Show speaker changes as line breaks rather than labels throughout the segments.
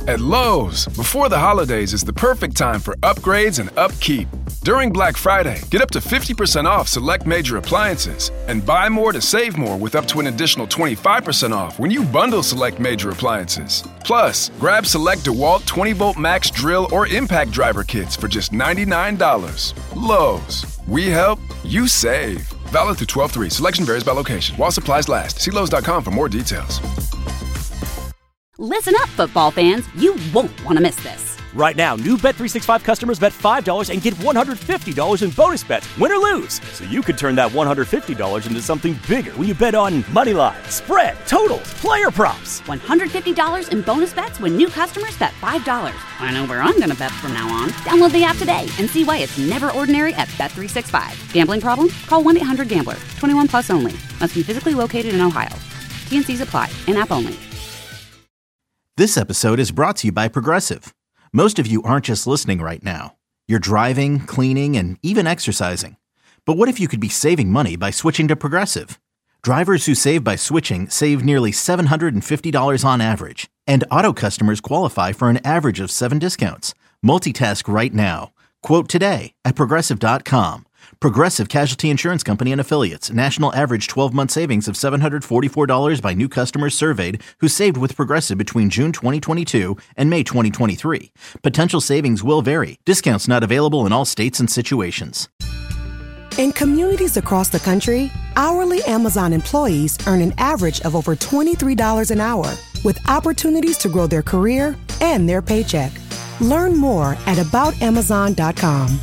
At Lowe's, before the holidays is the perfect time for upgrades and upkeep. During Black Friday, get up to 50% off select major appliances and buy more to save more with up to an additional 25% off when you bundle select major appliances. Plus, grab select DeWalt 20-volt max drill or impact driver kits for just $99. Lowe's. We help, you save. Valid through 12/3. Selection varies by location. While supplies last. See Lowe's.com for more details.
Listen up, football fans. You won't want to miss this.
Right now, new Bet365 customers bet $5 and get $150 in bonus bets, win or lose. So you could turn that $150 into something bigger when you bet on money line, spread, totals, player props.
$150 in bonus bets when new customers bet $5. I know where I'm going to bet from now on. Download the app today and see why it's never ordinary at Bet365. Gambling problem? Call 1-800-GAMBLER. 21 plus only. Must be physically located in Ohio. T&Cs apply. In-app only.
This episode is brought to you by Progressive. Most of you aren't just listening right now. You're driving, cleaning, and even exercising. But what if you could be saving money by switching to Progressive? Drivers who save by switching save nearly $750 on average. And auto customers qualify for an average of 7 discounts. Multitask right now. Quote today at Progressive.com. Progressive Casualty Insurance Company and Affiliates. National average 12-month savings of $744 by new customers surveyed who saved with Progressive between June 2022 and May 2023. Potential savings will vary. Discounts not available in all states and situations.
In communities across the country, hourly Amazon employees earn an average of over $23 an hour, with opportunities to grow their career and their paycheck. Learn more at aboutamazon.com.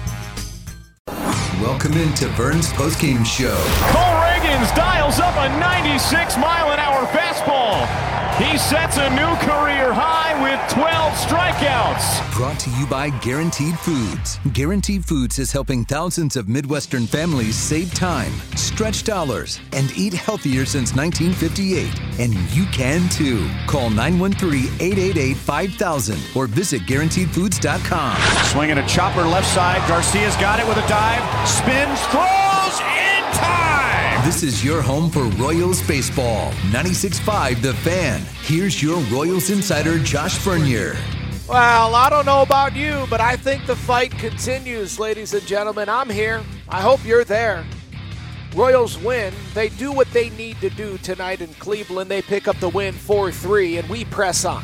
Welcome into Vern's postgame show.
Cole Reagans dials up a 96-mile-an-hour fastball. He sets a new career high with 12 strikeouts.
Brought to you by Guaranteed Foods. Guaranteed Foods is helping thousands of Midwestern families save time, stretch dollars, and eat healthier since 1958. And you can too. Call 913-888-5000 or visit GuaranteedFoods.com.
Swinging a chopper left side. Garcia's got it with a dive. Spins, throws, in time!
This is your home for Royals baseball. 96.5 The Fan. Here's your Royals insider, Josh Vernier.
Well, I don't know about you, but I think the fight continues, ladies and gentlemen. I'm here. I hope you're there. Royals win. They do what they need to do tonight in Cleveland. They pick up the win 4-3, and we press on.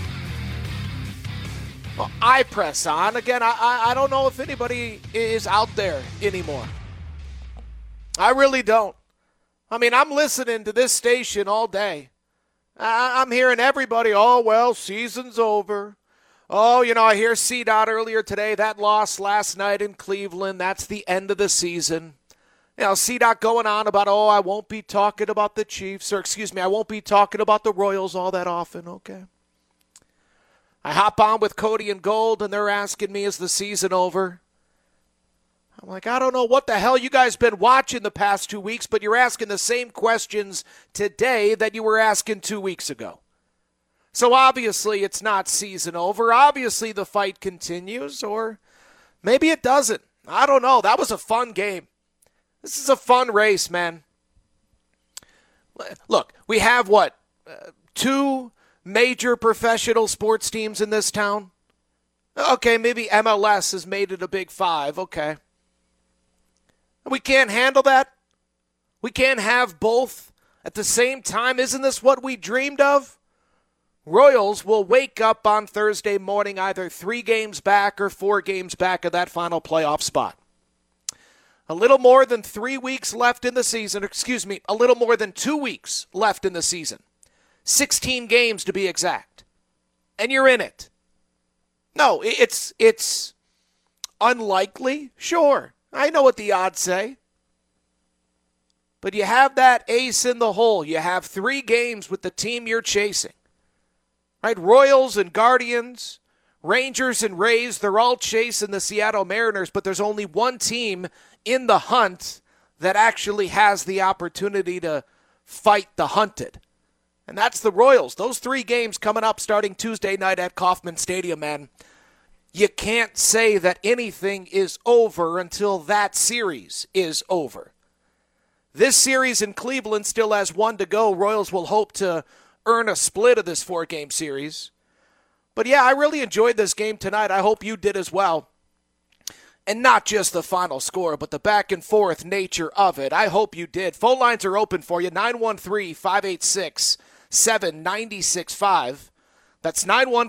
Well, I press on. Again, I don't know if anybody is out there anymore. I really don't. I mean, I'm listening to this station all day. I'm hearing everybody, oh, well, season's over. Oh, I hear CDOT earlier today, that loss last night in Cleveland, that's the end of the season. CDOT going on about, I won't be talking about the Chiefs, I won't be talking about the Royals all that often, okay. I hop on with Cody and Gold, and they're asking me, is the season over? I'm like, I don't know what the hell you guys been watching the past 2 weeks, but you're asking the same questions today that you were asking 2 weeks ago. So obviously it's not season over. Obviously the fight continues, or maybe it doesn't. I don't know. That was a fun game. This is a fun race, man. Look, we have two major professional sports teams in this town? Okay, maybe MLS has made it a big 5. Okay. We can't handle that? We can't have both at the same time? Isn't this what we dreamed of? Royals will wake up on Thursday morning either 3 games back or 4 games back of that final playoff spot. A little more than 3 weeks left in the season. A little more than 2 weeks left in the season. 16 games to be exact. And you're in it. No, it's unlikely. Sure. I know what the odds say. But you have that ace in the hole. You have 3 games with the team you're chasing. Right? Royals and Guardians, Rangers and Rays, they're all chasing the Seattle Mariners, but there's only one team in the hunt that actually has the opportunity to fight the hunted. And that's the Royals. Those 3 games coming up starting Tuesday night at Kauffman Stadium, man. You can't say that anything is over until that series is over. This series in Cleveland still has 1 to go. Royals will hope to earn a split of this 4-game series. But yeah, I really enjoyed this game tonight. I hope you did as well. And not just the final score, but the back and forth nature of it. I hope you did. Phone lines are open for you, 913-586-7965. That's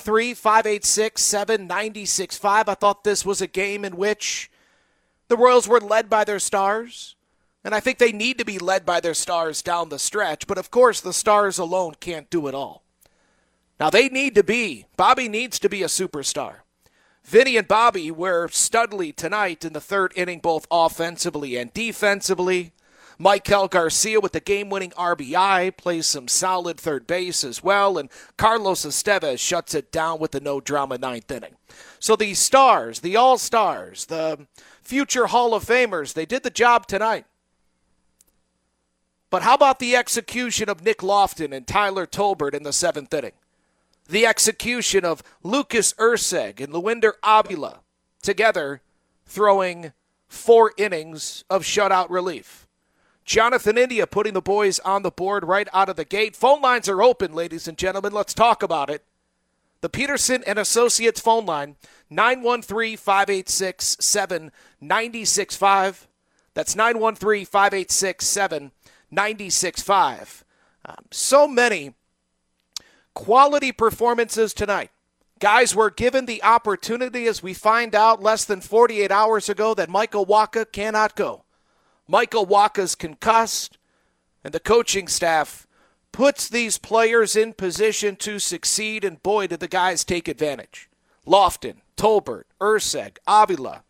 913-586-7965. I thought this was a game in which the Royals were led by their stars, and I think they need to be led by their stars down the stretch. But, of course, the stars alone can't do it all. Now, Bobby needs to be a superstar. Vinny and Bobby were studly tonight in the third inning, both offensively and defensively. Maikel Garcia with the game-winning RBI plays some solid third base as well, and Carlos Estevez shuts it down with the no-drama ninth inning. So the stars, the all-stars, the future Hall of Famers, they did the job tonight. But how about the execution of Nick Lofton and Tyler Tolbert in the seventh inning? The execution of Lucas Erceg and Luinder Avila together throwing 4 innings of shutout relief. Jonathan India putting the boys on the board right out of the gate. Phone lines are open, ladies and gentlemen. Let's talk about it. The Peterson and Associates phone line, 913-586-7965. That's 913-586-7965. So many quality performances tonight. Guys were given the opportunity, as we find out less than 48 hours ago, that Michael Wacha cannot go. Michael Wacha's concussed, and the coaching staff puts these players in position to succeed, and boy, did the guys take advantage. Lofton, Tolbert, Erceg, Avila.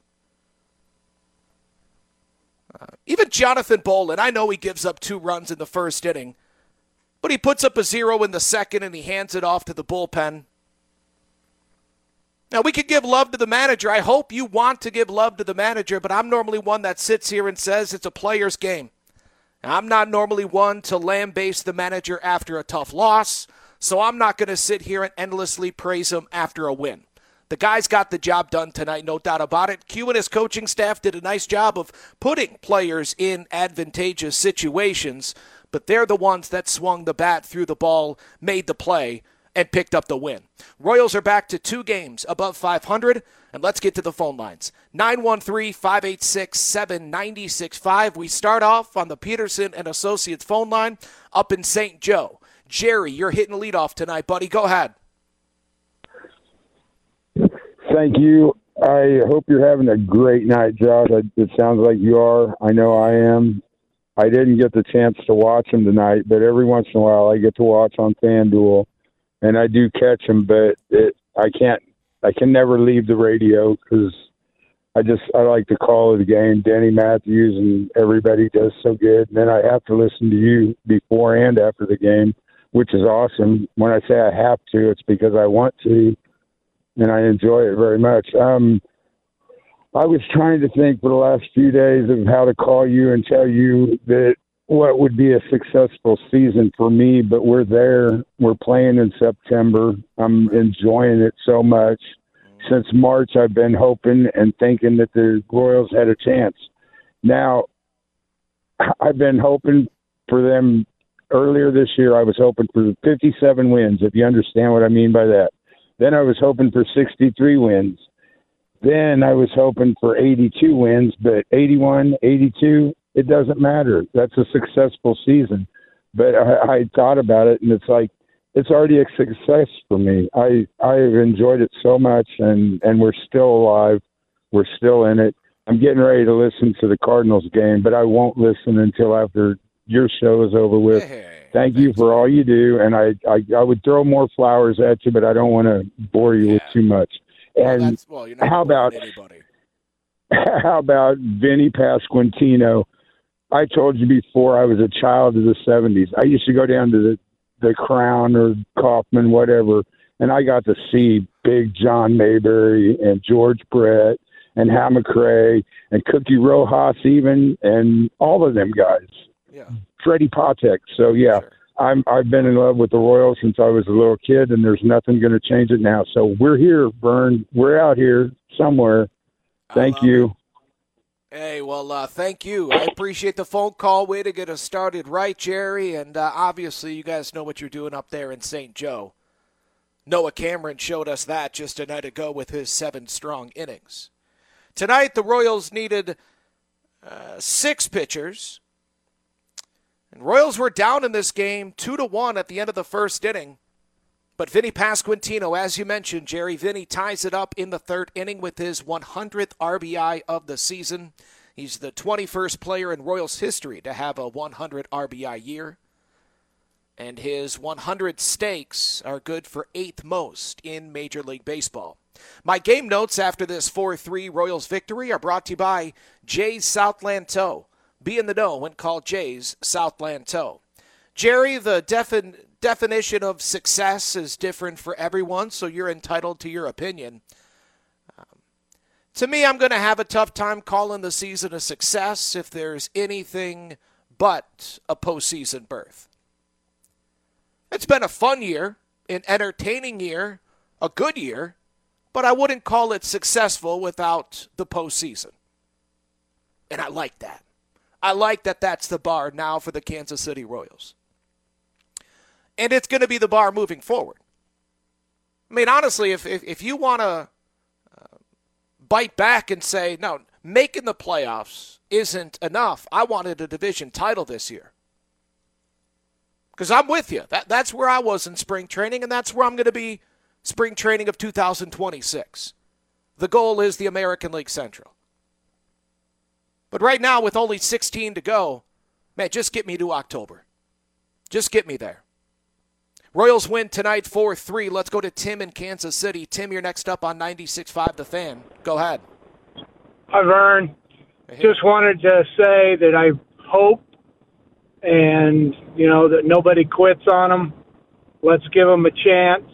Even Jonathan Bolin, I know he gives up 2 runs in the first inning, but he puts up a 0 in the second, and he hands it off to the bullpen. Now, we could give love to the manager. I hope you want to give love to the manager, but I'm normally one that sits here and says it's a player's game. I'm not normally one to lambaste the manager after a tough loss, so I'm not going to sit here and endlessly praise him after a win. The guys got the job done tonight, no doubt about it. Q and his coaching staff did a nice job of putting players in advantageous situations, but they're the ones that swung the bat, threw the ball, made the play, and picked up the win. Royals are back to 2 games above 500, and let's get to the phone lines. 913-586-7965. We start off on the Peterson and Associates phone line up in St. Joe. Jerry, you're hitting leadoff tonight, buddy. Go ahead.
Thank you. I hope you're having a great night, Josh. It sounds like you are. I know I am. I didn't get the chance to watch them tonight, but every once in a while I get to watch on FanDuel. And I do catch them, but I can never leave the radio because I like the call of the game. Danny Matthews and everybody does so good. And then I have to listen to you before and after the game, which is awesome. When I say I have to, it's because I want to, and I enjoy it very much. I was trying to think for the last few days of how to call you and tell you that what would be a successful season for me, but we're there. We're playing in September. I'm enjoying it so much. Since March, I've been hoping and thinking that the Royals had a chance. Now, I've been hoping for them earlier this year. I was hoping for 57 wins, if you understand what I mean by that. Then I was hoping for 63 wins. Then I was hoping for 82 wins, but 81, 82, it doesn't matter. That's a successful season. But I thought about it, and it's like, it's already a success for me. I've enjoyed it so much, and we're still alive. We're still in it. I'm getting ready to listen to the Cardinals game, but I won't listen until after your show is over with. Thank you for all you do, and I would throw more flowers at you, but I don't want to bore you with too much. And how about Vinny Pasquantino? I told you before, I was a child of the 70s. I used to go down to the Crown or Kaufman, whatever, and I got to see Big John Mayberry and George Brett and Hal McRae and Cookie Rojas even, and all of them guys. Yeah. Freddie Patek. So, yeah, sure. I've been in love with the Royals since I was a little kid, and there's nothing going to change it now. So we're here, Vern. We're out here somewhere. Thank you.
Hey, well, thank you. I appreciate the phone call. Way to get us started right, Jerry. And obviously, you guys know what you're doing up there in St. Joe. Noah Cameron showed us that just a night ago with his 7 strong innings. Tonight, the Royals needed 6 pitchers. And Royals were down in this game 2-1 at the end of the first inning. But Vinny Pasquantino, as you mentioned, Jerry, Vinny ties it up in the 3rd inning with his 100th RBI of the season. He's the 21st player in Royals history to have a 100 RBI year. And his 100 stakes are good for 8th most in Major League Baseball. My game notes after this 4-3 Royals victory are brought to you by Jay's Southland Tow. Be in the know when called Jay's Southland Tow. Jerry, the definition of success is different for everyone, so you're entitled to your opinion. To me, I'm going to have a tough time calling the season a success if there's anything but a postseason berth. It's been a fun year, an entertaining year, a good year, but I wouldn't call it successful without the postseason. And I like that. I like that that's the bar now for the Kansas City Royals. And it's going to be the bar moving forward. I mean, honestly, if you want to bite back and say, no, making the playoffs isn't enough, I wanted a division title this year. Because I'm with you. That's where I was in spring training, and that's where I'm going to be spring training of 2026. The goal is the American League Central. But right now, with only 16 to go, man, just get me to October. Just get me there. Royals win tonight 4-3. Let's go to Tim in Kansas City. Tim, you're next up on 96.5 The Fan. Go ahead.
Hi, Vern. Just wanted to say that I hope and, that nobody quits on them. Let's give them a chance.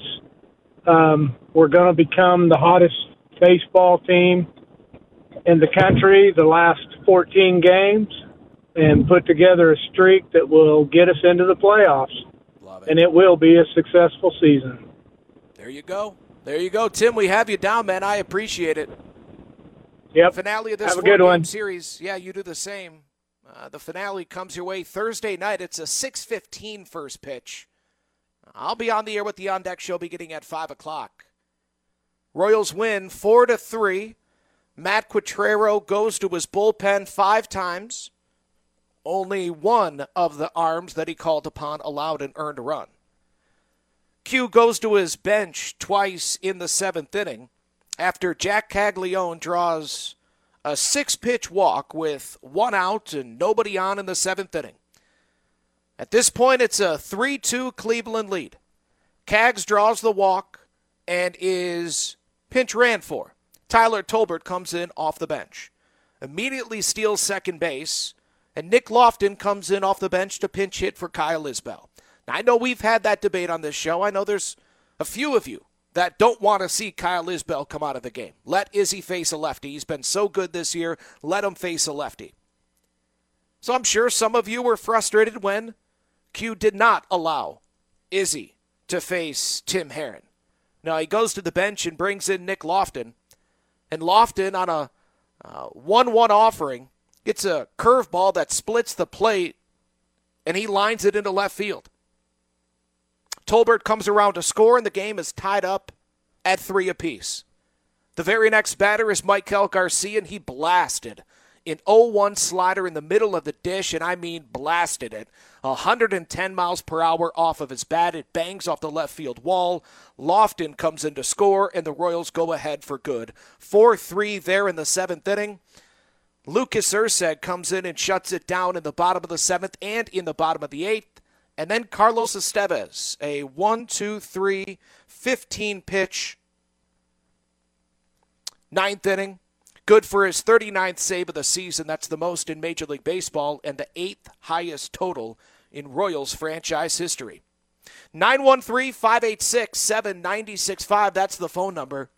We're going to become the hottest baseball team in the country the last 14 games and put together a streak that will get us into the playoffs.
Love it.
And it will be a successful season.
There you go. There you go, Tim. We have you down, man. I appreciate it.
Yep.
The finale of this
have a good one.
series. Yeah, you do the same. The finale comes your way Thursday night. It's a 6:15 first pitch. I'll be on the air with the On Deck Show beginning at 5 o'clock. Royals win 4-3. Matt Quatrero goes to his bullpen 5 times. Only one of the arms that he called upon allowed an earned run. Q goes to his bench twice in the 7th inning after Jack Caglione draws a 6-pitch walk with 1 out and nobody on in the 7th inning. At this point, it's a 3-2 Cleveland lead. Cags draws the walk and is pinch ran for. Tyler Tolbert comes in off the bench. Immediately steals second base, and Nick Lofton comes in off the bench to pinch hit for Kyle Isbell. Now, I know we've had that debate on this show. I know there's a few of you that don't want to see Kyle Isbell come out of the game. Let Izzy face a lefty. He's been so good this year. Let him face a lefty. So I'm sure some of you were frustrated when Q did not allow Izzy to face Tim Herron. Now he goes to the bench and brings in Nick Lofton. And Lofton, on a 1-1 offering, gets a curveball that splits the plate, and he lines it into left field. Tolbert comes around to score, and the game is tied up at 3 apiece. The very next batter is Michael Garcia, and he blasted an 0-1 slider in the middle of the dish, and I mean blasted it. 110 miles per hour off of his bat. It bangs off the left field wall. Lofton comes in to score, and the Royals go ahead for good. 4-3 there in the 7th inning. Lucas Erceg comes in and shuts it down in the bottom of the 7th and in the bottom of the 8th. And then Carlos Estevez, a 1-2-3, 15-pitch, 9th inning. Good for his 39th save of the season. That's the most in Major League Baseball and the 8th highest total in Royals franchise history. 913-586-7965. That's the phone number.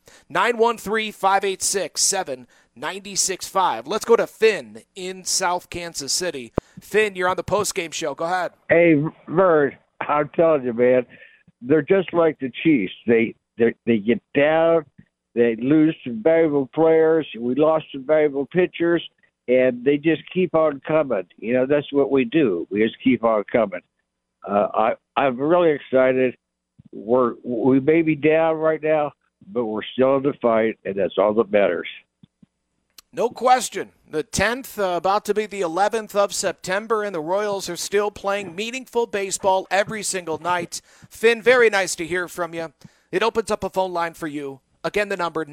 913-586-7965. Let's go to Finn in South Kansas City. Finn, you're on the postgame show. Go ahead.
Hey, Vern, I'm telling you, man, they're just like the Chiefs. They get down. They lose some valuable players. We lost some valuable pitchers, and they just keep on coming. That's what we do. We just keep on coming. I'm really excited. we may be down right now, but we're still in the fight, and that's all that matters.
No question. The 10th, about to be the 11th of September, and the Royals are still playing meaningful baseball every single night. Finn, very nice to hear from you. It opens up a phone line for you. Again, the number,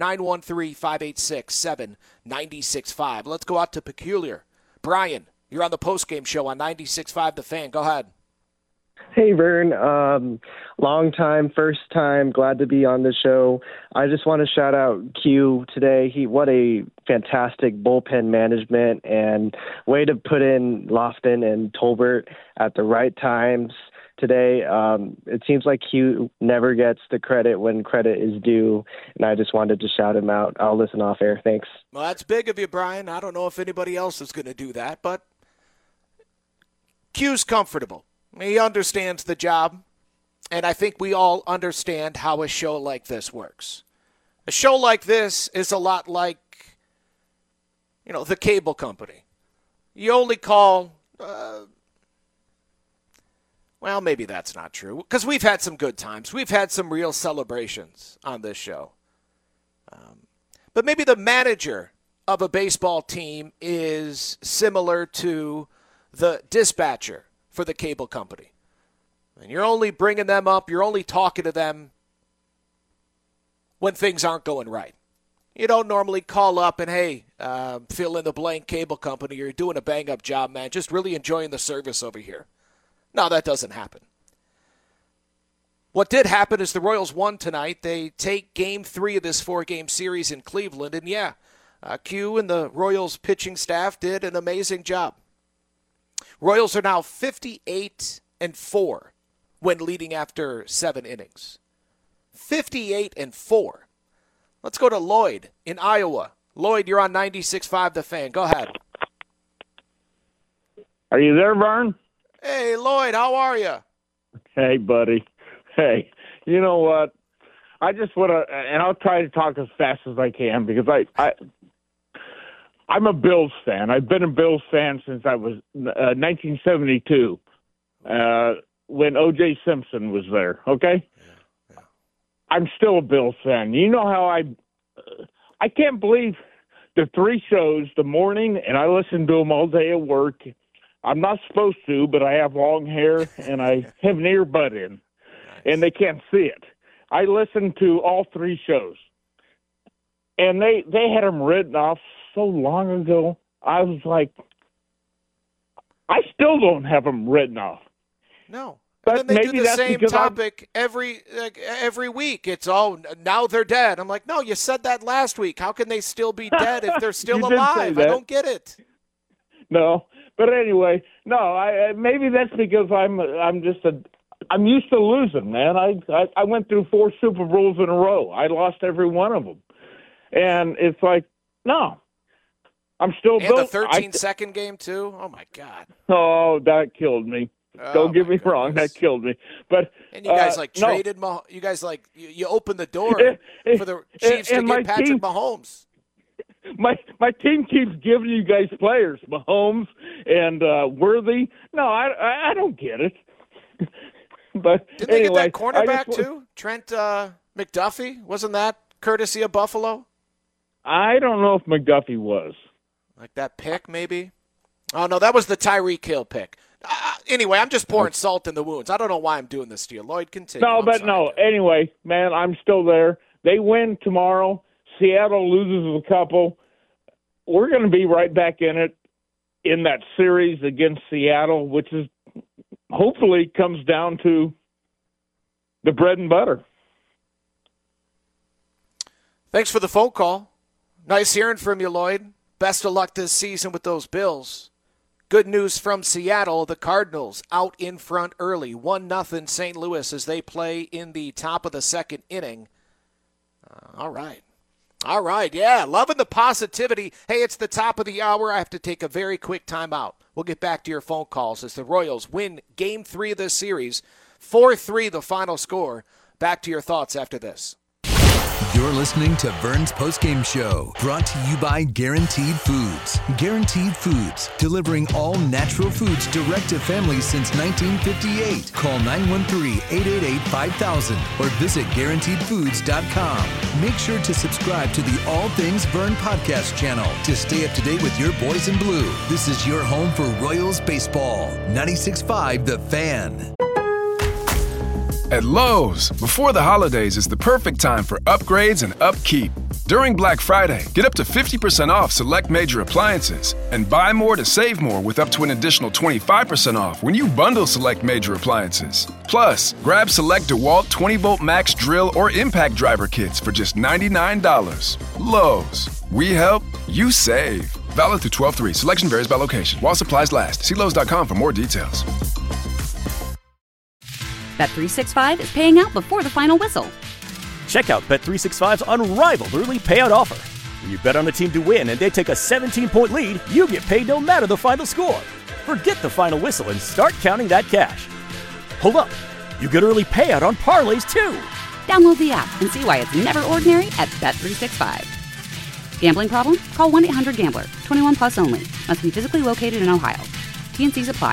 913-586-7965. Let's go out to Peculiar. Brian, you're on the postgame show on 96.5 The Fan. Go ahead.
Hey, Vern. Long time, first time. Glad to be on the show. I just want to shout out Q today. What a fantastic bullpen management and way to put in Lofton and Tolbert at the right times today. It seems like Q never gets the credit when credit is due, and I just wanted to shout him out. I'll listen off air. Thanks.
Well, that's big of you, Brian. I don't know if anybody else is going to do that, but Q's comfortable. He understands the job, and I think we all understand how a show like this works. A show like this is a lot like, the cable company. You only call, well, maybe that's not true, because we've had some good times. We've had some real celebrations on this show. But maybe the manager of a baseball team is similar to the dispatcher for the cable company. And you're only bringing them up, you're only talking to them when things aren't going right. You don't normally call up and, hey, fill in the blank cable company, you're doing a bang-up job, man, just really enjoying the service over here. No, that doesn't happen. What did happen is the Royals won tonight. They take Game 3 of this 4-game series in Cleveland, and Q and the Royals pitching staff did an amazing job. Royals are now 58-4 when leading after 7 innings. 58-4. Let's go to Lloyd in Iowa. Lloyd, you're on 96.5 The Fan. Go ahead.
Are you there, Vern?
Hey, Lloyd, how are you?
Hey, buddy. Hey, you know what? I just want to, and I'll try to talk as fast as I can because I'm a Bills fan. I've been a Bills fan since I was 1972 when O.J. Simpson was there, okay? Yeah. I'm still a Bills fan. You know how I can't believe the 3 shows, the morning, and I listen to them all day at work. I'm not supposed to, but I have long hair, and I have an earbud in, and they can't see it. I listen to all 3 shows, and they had them written off so long ago. I was like, I still don't have them written off.
No.
But
and then they
maybe
do the same topic every week. It's, now they're dead. I'm like, no, you said that last week. How can they still be dead if they're still alive? I don't get it.
No, but anyway, maybe that's because I'm used to losing, man. I went through 4 Super Bowls in a row. I lost every one of them. And it's like, no, I'm still
built. And the 13-second game, too? Oh, my God.
Oh, that killed me. Don't get me wrong, that killed me. But
and you guys traded you guys you opened the door for the Chiefs to get Patrick Mahomes.
My team keeps giving you guys players, Mahomes and Worthy. No, I don't get it. But
didn't they get that cornerback too? Trent McDuffie? Wasn't that courtesy of Buffalo?
I don't know if McDuffie was.
Like that pick, maybe? Oh, no, that was the Tyreek Hill pick. Anyway, I'm just pouring salt in the wounds. I don't know why I'm doing this to you. Lloyd, continue.
Anyway, man, I'm still there. They win tomorrow. Seattle loses a couple. We're going to be right back in it in that series against Seattle, which is hopefully comes down to the bread and butter.
Thanks for the phone call. Nice hearing from you, Lloyd. Best of luck this season with those Bills. Good news from Seattle. The Cardinals out in front early. 1-0 St. Louis as they play in the top of the 2nd inning. All right. Yeah, loving the positivity. Hey, it's the top of the hour. I have to take a very quick timeout. We'll get back to your phone calls as the Royals win Game 3 of this series. 4-3 the final score. Back to your thoughts after this.
You're listening to Vern's Postgame Show, brought to you by Guaranteed Foods. Guaranteed Foods, delivering all natural foods direct to families since 1958. Call 913-888-5000 or visit GuaranteedFoods.com. Make sure to subscribe to the All Things Vern podcast channel to stay up to date with your boys in blue. This is your home for Royals baseball. 96.5 The Fan.
At Lowe's, before the holidays is the perfect time for upgrades and upkeep. During Black Friday, get up to 50% off select major appliances and buy more to save more with up to an additional 25% off when you bundle select major appliances. Plus, grab select DeWalt 20-volt max drill or impact driver kits for just $99. Lowe's. We help, you save. Valid through 12/3. Selection varies by location. While supplies last. See Lowe's.com for more details.
Bet365 is paying out before the final whistle.
Check out Bet365's unrivaled early payout offer. When you bet on a team to win and they take a 17-point lead, you get paid no matter the final score. Forget the final whistle and start counting that cash. Hold up. You get early payout on parlays, too.
Download the app and see why it's never ordinary at Bet365. Gambling problem? Call 1-800-GAMBLER. 21 plus only. Must be physically located in Ohio. T&Cs apply.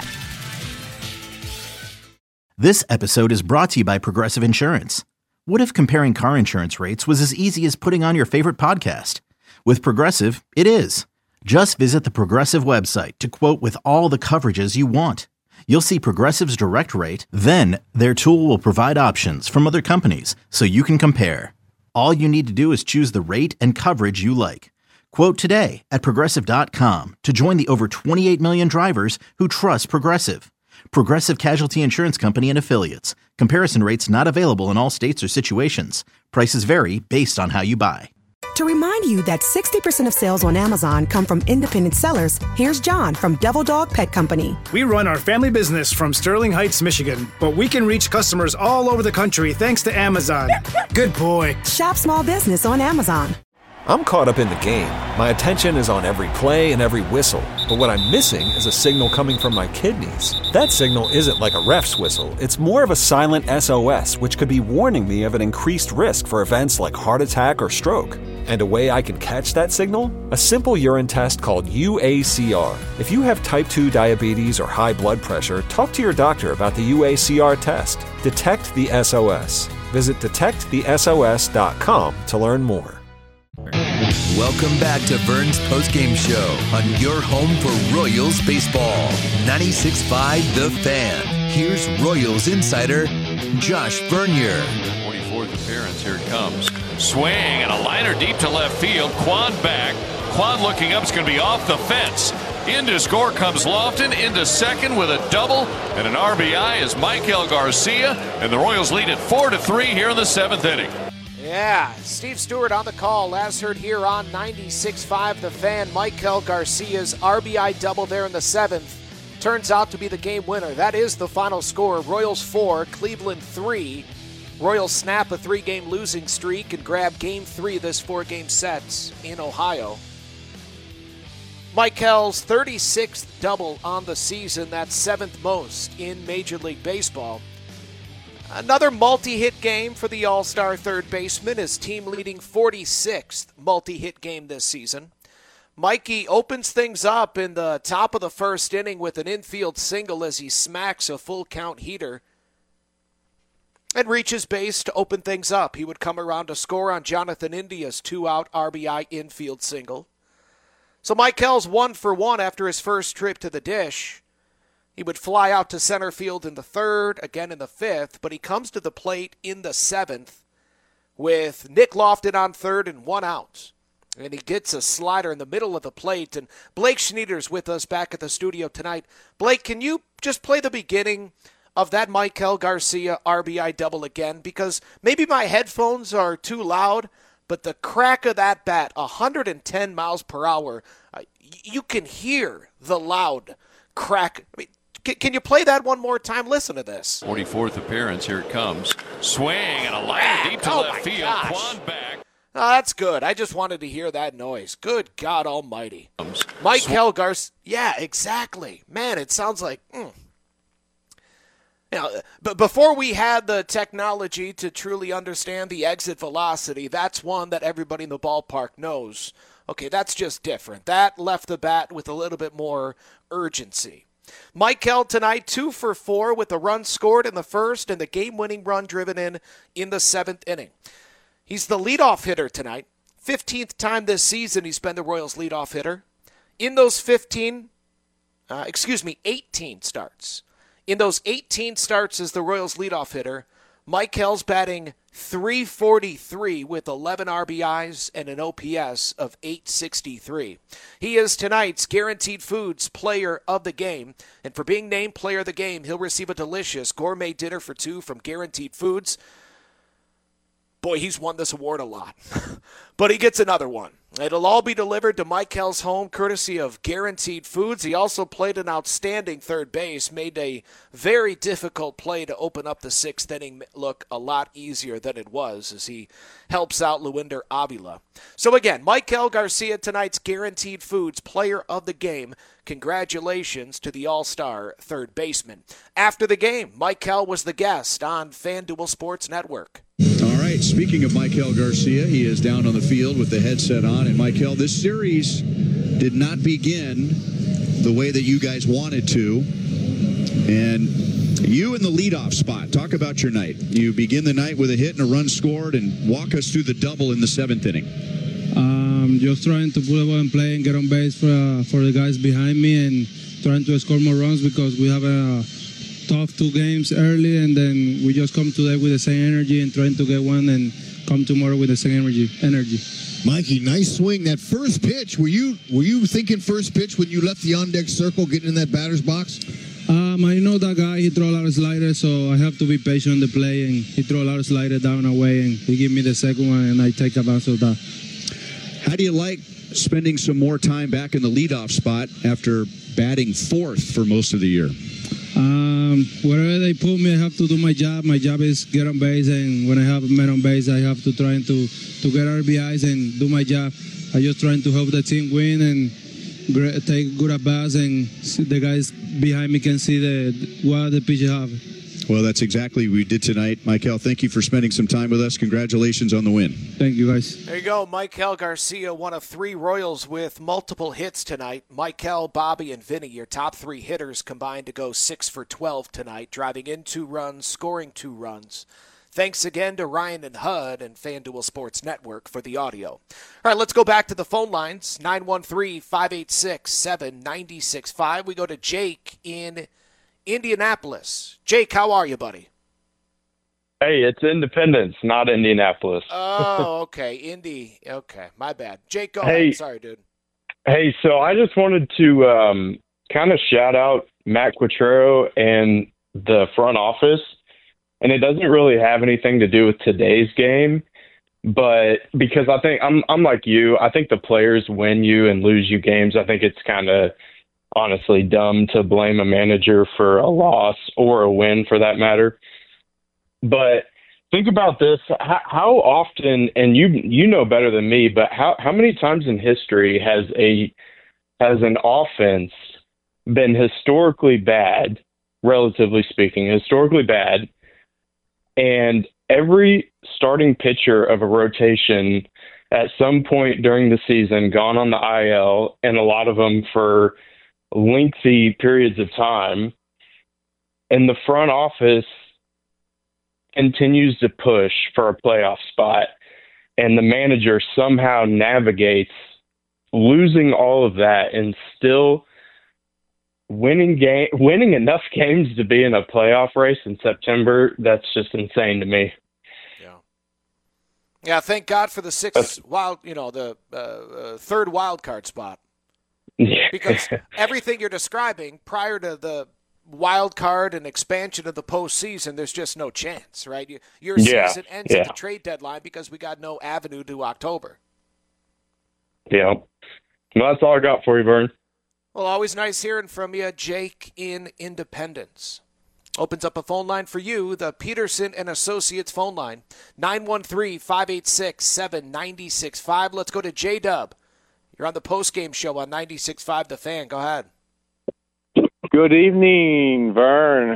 This episode is brought to you by Progressive Insurance. What if comparing car insurance rates was as easy as putting on your favorite podcast? With Progressive, it is. Just visit the Progressive website to quote with all the coverages you want. You'll see Progressive's direct rate, then their tool will provide options from other companies so you can compare. All you need to do is choose the rate and coverage you like. Quote today at Progressive.com to join the over 28 million drivers who trust Progressive. Progressive Casualty Insurance Company and Affiliates. Comparison rates not available in all states or situations. Prices vary based on how you buy.
To remind you that 60% of sales on Amazon come from independent sellers, here's John from Devil Dog Pet Company.
We run our family business from Sterling Heights, Michigan, but we can reach customers all over the country thanks to Amazon. Good boy.
Shop small business on Amazon.
I'm caught up in the game. My attention is on every play and every whistle. But what I'm missing is a signal coming from my kidneys. That signal isn't like a ref's whistle. It's more of a silent SOS, which could be warning me of an increased risk for events like heart attack or stroke. And a way I can catch that signal? A simple urine test called UACR. If you have type 2 diabetes or high blood pressure, talk to your doctor about the UACR test. Detect the SOS. Visit detectthesos.com to learn more.
Welcome back to Vern's Postgame Show on your home for Royals baseball. 96.5 The Fan. Here's Royals insider Josh Vernier.
44th appearance. Here it comes. Swing and a liner deep to left field. Quan back. Quan looking up. It's going to be off the fence. Into score comes Lofton. Into second with a double and an RBI is Michael Garcia. And the Royals lead at 4-3 here in the 7th inning.
Yeah, Steve Stewart on the call. Last heard here on 96.5 The Fan. Michael Garcia's RBI double there in the 7th turns out to be the game winner. That is the final score. Royals 4, Cleveland 3. Royals snap a 3-game losing streak and grab Game 3 of this 4-game set in Ohio. Michael's 36th double on the season. That's 7th most in Major League Baseball. Another multi-hit game for the All-Star third baseman, his team-leading 46th multi-hit game this season. Mikey opens things up in the top of the first inning with an infield single as he smacks a full-count heater and reaches base to open things up. He would come around to score on Jonathan India's 2-out RBI infield single. So Michael's 1 for 1 after his first trip to the dish. He would fly out to center field in the 3rd, again in the 5th, but he comes to the plate in the 7th with Nick Lofton on 3rd and 1 out. And he gets a slider in the middle of the plate. And Blake Schneider's with us back at the studio tonight. Blake, can you just play the beginning of that Michael Garcia RBI double again? Because maybe my headphones are too loud, but the crack of that bat, 110 miles per hour, you can hear the loud crack. I mean, can you play that one more time? Listen to this.
44th appearance. Here it comes. Swing and a liner deep to left field. Quan back.
Oh, that's good. I just wanted to hear that noise. Good God Almighty. Michael Garcia. Yeah, exactly. Man, it sounds like. Now, but before we had the technology to truly understand the exit velocity, that's one that everybody in the ballpark knows. Okay, that's just different. That left the bat with a little bit more urgency. Michael tonight, 2 for 4 with a run scored in the first and the game-winning run driven in the 7th inning. He's the leadoff hitter tonight. 15th time this season he's been the Royals' leadoff hitter. In those 18 starts. In those 18 starts as the Royals' leadoff hitter, Michael's batting .343 with 11 RBIs and an OPS of .863. He is tonight's Guaranteed Foods Player of the Game, and for being named Player of the Game, he'll receive a delicious gourmet dinner for 2 from Guaranteed Foods. Boy, he's won this award a lot, but he gets another one. It'll all be delivered to Michael's home courtesy of Guaranteed Foods. He also played an outstanding third base, made a very difficult play to open up the 6th inning look a lot easier than it was as he helps out Luinder Avila. So again, Michael Garcia, tonight's Guaranteed Foods Player of the Game. Congratulations to the all-star third baseman. After the game, Michael was the guest on FanDuel Sports Network.
All right, speaking of Michael Garcia, he is down on the field with the headset on. And Michael, this series did not begin the way that you guys wanted to. And you in the leadoff spot, talk about your night. You begin the night with a hit and a run scored, and walk us through the double in the 7th inning.
Just trying to put a ball in play and get on base for the guys behind me and trying to score more runs because we have a tough 2 games early, and then we just come today with the same energy and trying to get one and come tomorrow with the same energy.
Mikey, nice swing. That first pitch, were you thinking first pitch when you left the on-deck circle getting in that batter's box?
I know that guy, he throw a lot of sliders, so I have to be patient on the play, and he throw a lot of sliders down away, and he give me the second one, and I take advantage of that.
How do you like spending some more time back in the leadoff spot after batting 4th for most of the year?
Wherever they put me, I have to do my job. My job is get on base, and when I have men on base, I have to try to get RBIs and do my job. I just trying to help the team win and take good at bats, and the guys behind me can see what the pitcher have.
Well, that's exactly what we did tonight. Michael, thank you for spending some time with us. Congratulations on the win.
Thank you, guys.
There you go. Michael Garcia, one of 3 Royals with multiple hits tonight. Michael, Bobby, and Vinny, your top 3 hitters combined to go 6 for 12 tonight, driving in 2 runs, scoring 2 runs. Thanks again to Ryan and Hud and FanDuel Sports Network for the audio. All right, let's go back to the phone lines, 913-586-7965. We go to Jake in Indianapolis. Jake, how are you, buddy?
Hey, it's Independence, not Indianapolis.
Oh, okay. Indy. Okay, my bad. Jake, go ahead. Sorry, dude.
Hey, so I just wanted to kind of shout out Matt Quatrero and the front office, and it doesn't really have anything to do with today's game, but because I think I'm like you, I think the players win you and lose you games. I think it's kind of honestly dumb to blame a manager for a loss or a win for that matter. But think about this. How often, and you know better than me, but how many times in history has an offense been historically bad, relatively speaking, and every starting pitcher of a rotation at some point during the season gone on the IL, and a lot of them for lengthy periods of time, and the front office continues to push for a playoff spot, and the manager somehow navigates losing all of that and still winning enough games to be in a playoff race in September. That's just insane to me.
Yeah, thank God for the third wild card spot.
Yeah.
Because everything you're describing prior to the wild card and expansion of the postseason, there's just no chance, right? Your season ends at the trade deadline because we got no avenue to October.
Yeah. Well, that's all I got for you, Vern.
Well, always nice hearing from you, Jake in Independence. Opens up a phone line for you, the Peterson and Associates phone line, 913-586-7965. Let's go to J-Dub. You're on the postgame show on 96.5 The Fan. Go ahead.
Good evening, Vern.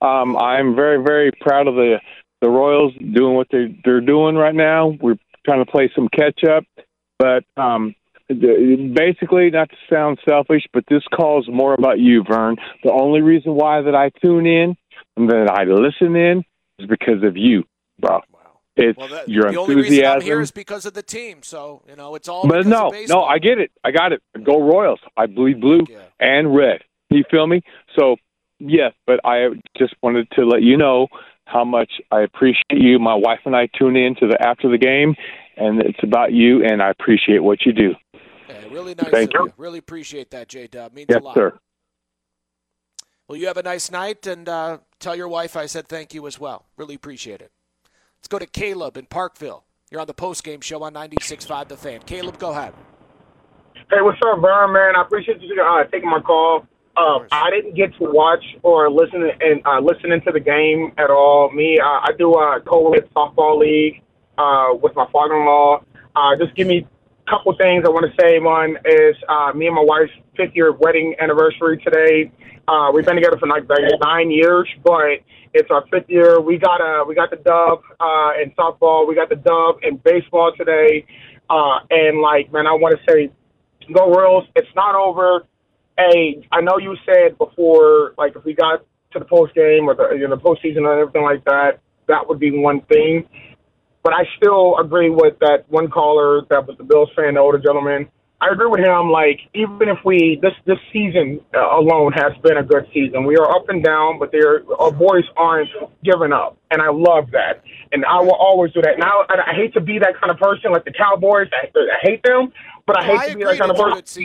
I'm very, very proud of the Royals doing what they're doing right now. We're trying to play some catch up, but basically, not to sound selfish, but this call is more about you, Vern. The only reason why that I tune in and that I listen in is because of you, bro. It's your enthusiasm.
The only reason I'm here is because of the team. So, it's all
But
because of baseball.
no, I get it. I got it. Go Royals. I bleed blue and red. You feel me? So, yes, but I just wanted to let you know how much I appreciate you. My wife and I tune in to after the game, and it's about you, and I appreciate what you do.
Really nice
Thank
of
you.
you. Really appreciate that, J-Dub. Means
Yes,
a lot.
sir.
Well, you have a nice night, and tell your wife I said thank you as well. Really appreciate it. Let's go to Caleb in Parkville. You're on the postgame show on 96.5 The Fan. Caleb, go ahead.
Hey, what's up, Vern, man? I appreciate you taking my call. I didn't get to watch or listen into the game at all. I do a co-ed softball league with my father-in-law. Just give me a couple things I want to say. One is me and my wife's 5th-year wedding anniversary today. We've been together for like 9 years, but it's our 5th year. We got the dub in softball. We got the dub in baseball today. And man, I want to say, go Royals. It's not over. Hey, I know you said before, if we got to the post game or the postseason and everything like that, that would be one thing. But I still agree with that one caller that was the Bills fan, the older gentleman. I agree with him. Even if this season alone has been a good season, we are up and down, but our boys aren't giving up, and I love that. And I will always do that. Now, I hate to be that kind of person, like the Cowboys. I hate them, but I hate to be that kind of person.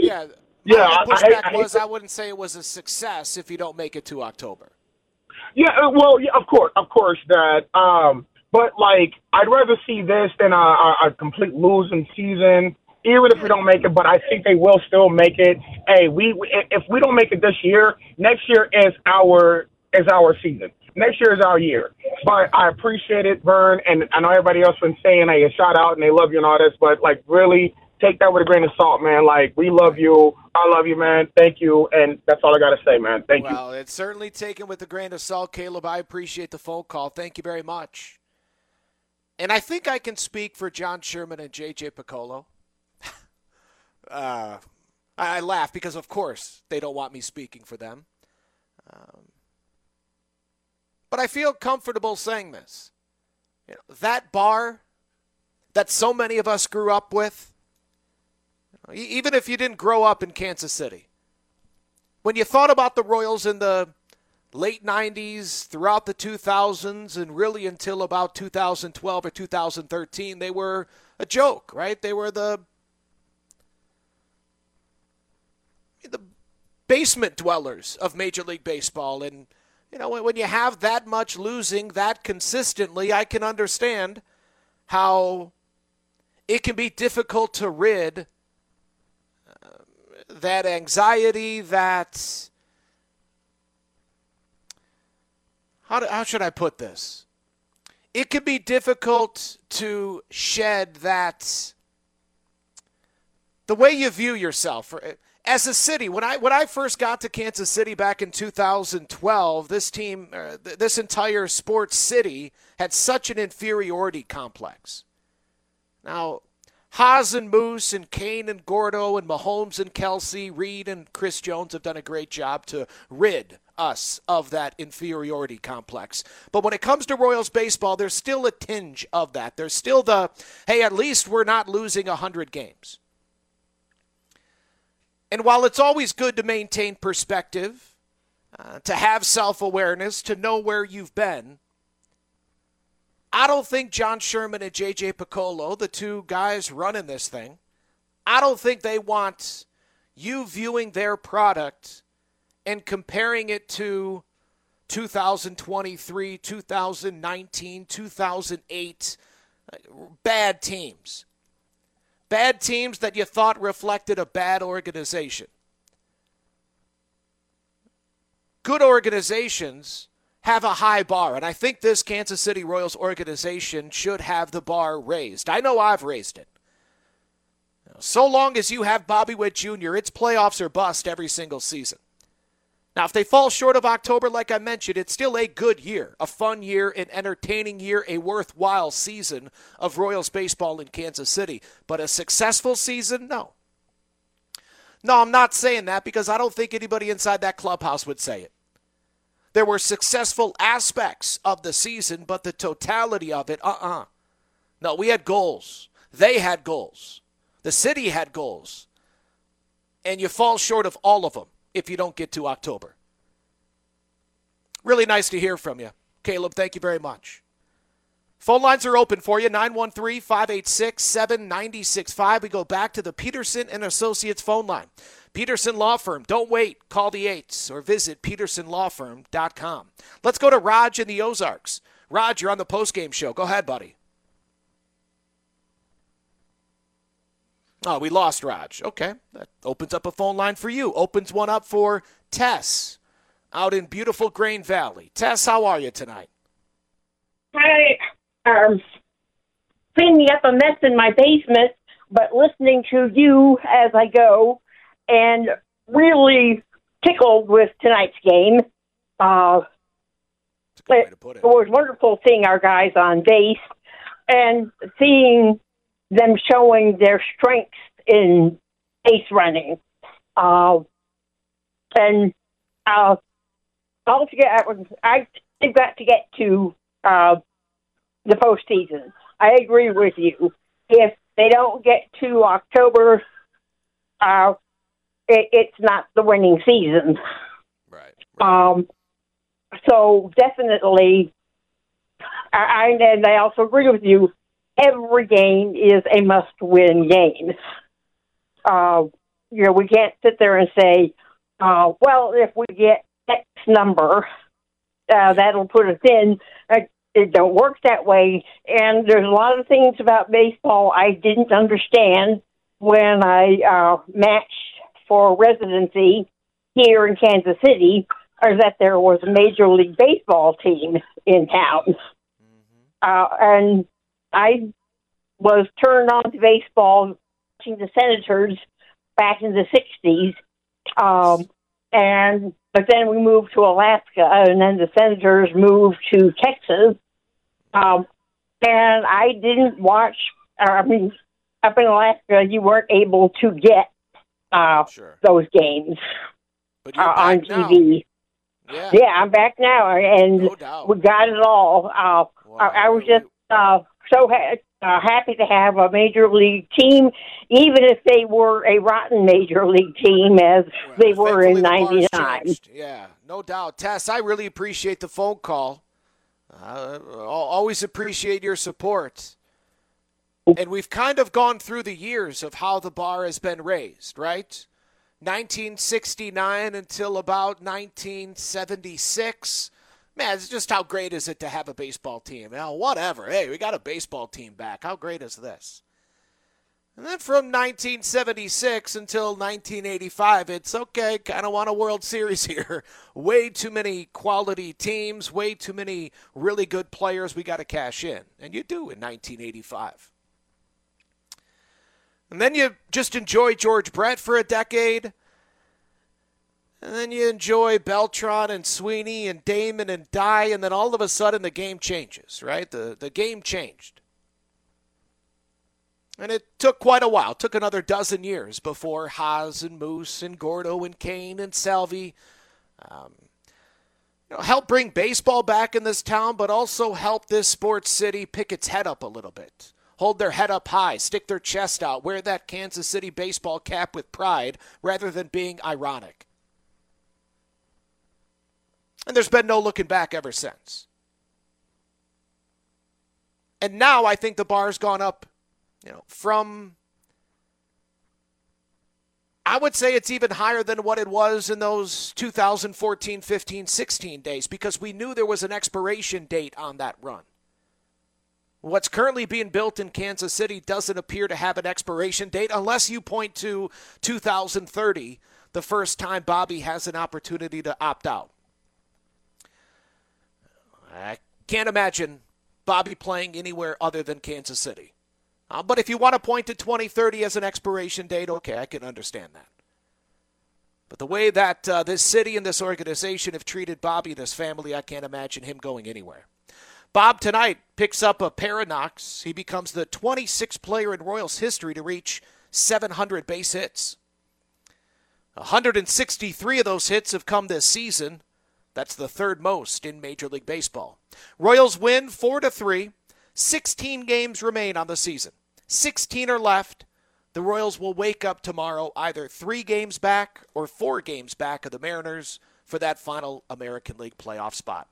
I wouldn't say it was a success if you don't make it to October.
Of course that. But I'd rather see this than a complete losing season, even if we don't make it. But I think they will still make it. Hey, if we don't make it this year, next year is our season. Next year is our year. But I appreciate it, Vern, and I know everybody else been saying a shout out and they love you and all this, but really take that with a grain of salt, man. We love you. I love you, man. Thank you. And that's all I got to say, man. Thank you.
Well, it's certainly taken with a grain of salt, Caleb. I appreciate the phone call. Thank you very much. And I think I can speak for John Sherman and J.J. Piccolo. I laugh because, of course, they don't want me speaking for them. But I feel comfortable saying this. That bar that so many of us grew up with, even if you didn't grow up in Kansas City, when you thought about the Royals in the late 90s, throughout the 2000s, and really until about 2012 or 2013, they were a joke, right? They were the basement dwellers of Major League Baseball. And, when you have that much losing that consistently, I can understand how it can be difficult to rid that anxiety, that, how should I put this? It can be difficult to shed that, the way you view yourself. As a city, when I first got to Kansas City back in 2012, this entire sports city had such an inferiority complex. Now, Haas and Moose and Kane and Gordo and Mahomes and Kelsey, Reed and Chris Jones have done a great job to rid us of that inferiority complex. But when it comes to Royals baseball, there's still a tinge of that. There's still hey, at least we're not losing 100 games. And while it's always good to maintain perspective, to have self-awareness, to know where you've been, I don't think John Sherman and J.J. Piccolo, the two guys running this thing, I don't think they want you viewing their product and comparing it to 2023, 2019, 2008 bad teams. Bad teams that you thought reflected a bad organization. Good organizations have a high bar, and I think this Kansas City Royals organization should have the bar raised. I know I've raised it. So long as you have Bobby Witt Jr., it's playoffs or bust every single season. Now, if they fall short of October, like I mentioned, it's still a good year, a fun year, an entertaining year, a worthwhile season of Royals baseball in Kansas City. But a successful season? No. No, I'm not saying that because I don't think anybody inside that clubhouse would say it. There were successful aspects of the season, but the totality of it, No, we had goals. They had goals. The city had goals. And you fall short of all of them if you don't get to October. Really nice to hear from you. Caleb, thank you very much. Phone lines are open for you, 913-586-7965. We go back to the Peterson & Associates phone line. Peterson Law Firm. Don't wait. Call the 8s or visit petersonlawfirm.com. Let's go to Raj in the Ozarks. Raj, you're on the postgame show. Go ahead, buddy. Oh, we lost Raj. Okay, that opens up a phone line for you. Opens one up for Tess out in beautiful Grain Valley. Tess, how are you tonight?
Hi. Cleaning up a mess in my basement, but listening to you as I go, and really tickled with tonight's game. It was wonderful seeing our guys on base and seeing them showing their strengths in base running. Altogether, they've got to get to the postseason. I agree with you. If they don't get to October, it's not the winning season.
Right.
So definitely, and I also agree with you, every game is a must-win game. We can't sit there and say, well, if we get X number, that'll put us in. It don't work that way. And there's a lot of things about baseball I didn't understand when I matched for residency here in Kansas City, or that there was a Major League Baseball team in town. And I was turned on to baseball watching the Senators back in the 60s. But then we moved to Alaska, and then the Senators moved to Texas. And I didn't watch, up in Alaska, you weren't able to get those games on TV. Yeah, I'm back now, and we got it all. I was just so happy to have a major league team, even if they were a rotten major league team as they were in '99.
Yeah, no doubt. Tess, I really appreciate the phone call. Always appreciate your support. And we've kind of gone through the years of how the bar has been raised, right? 1969 until about 1976. Man, it's just how great is it to have a baseball team? Whatever. Hey, we got a baseball team back. How great is this? And then from 1976 until 1985, it's okay, kind of want a World Series here. Way too many quality teams, way too many really good players we got to cash in. And you do in 1985. And then you just enjoy George Brett for a decade. And then you enjoy Beltran and Sweeney and Damon and Dye. And then all of a sudden the game changes, right? The game changed. And it took quite a while. It took another dozen years before Haas and Moose and Gordo and Kane and Salvi helped bring baseball back in this town, but also help this sports city pick its head up a little bit. Hold their head up high, stick their chest out, wear that Kansas City baseball cap with pride rather than being ironic. And there's been no looking back ever since. And now I think the bar's gone up, from, I would say it's even higher than what it was in those 2014, 15, 16 days, because we knew there was an expiration date on that run. What's currently being built in Kansas City doesn't appear to have an expiration date unless you point to 2030, the first time Bobby has an opportunity to opt out. I can't imagine Bobby playing anywhere other than Kansas City. But if you want to point to 2030 as an expiration date, okay, I can understand that. But the way that this city and this organization have treated Bobby and his family, I can't imagine him going anywhere. Bob tonight picks up a pair of knocks. He becomes the 26th player in Royals history to reach 700 base hits. 163 of those hits have come this season. That's the third most in Major League Baseball. Royals win 4-3. 16 games remain on the season. 16 are left. The Royals will wake up tomorrow either 3 games back or 4 games back of the Mariners for that final American League playoff spot.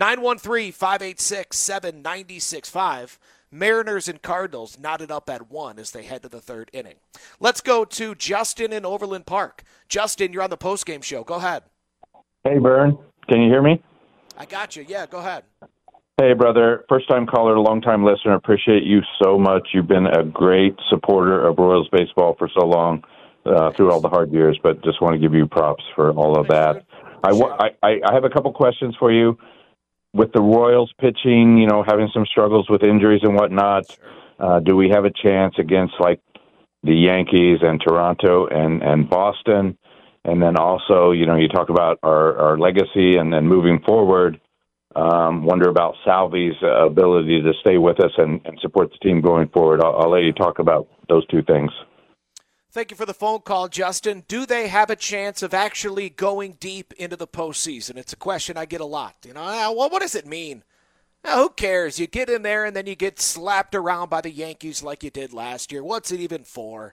913-586-7965. Mariners and Cardinals knotted up at 1 as they head to the third inning. Let's go to Justin in Overland Park. Justin, you're on the postgame show. Go ahead.
Hey, Vern. Can you hear me?
I got you. Yeah, go ahead.
Hey, brother. First-time caller, long-time listener. Appreciate you so much. You've been a great supporter of Royals baseball for so long through all the hard years, but just want to give you props for all of that. I have a couple questions for you. With the Royals pitching, having some struggles with injuries and whatnot, do we have a chance against, like, the Yankees and Toronto and Boston? And then also, you talk about our legacy and then moving forward. Wonder about Salvi's ability to stay with us and support the team going forward. I'll let you talk about those two things.
Thank you for the phone call, Justin. Do they have a chance of actually going deep into the postseason? It's a question I get a lot. What does it mean? Who cares? You get in there and then you get slapped around by the Yankees like you did last year. What's it even for?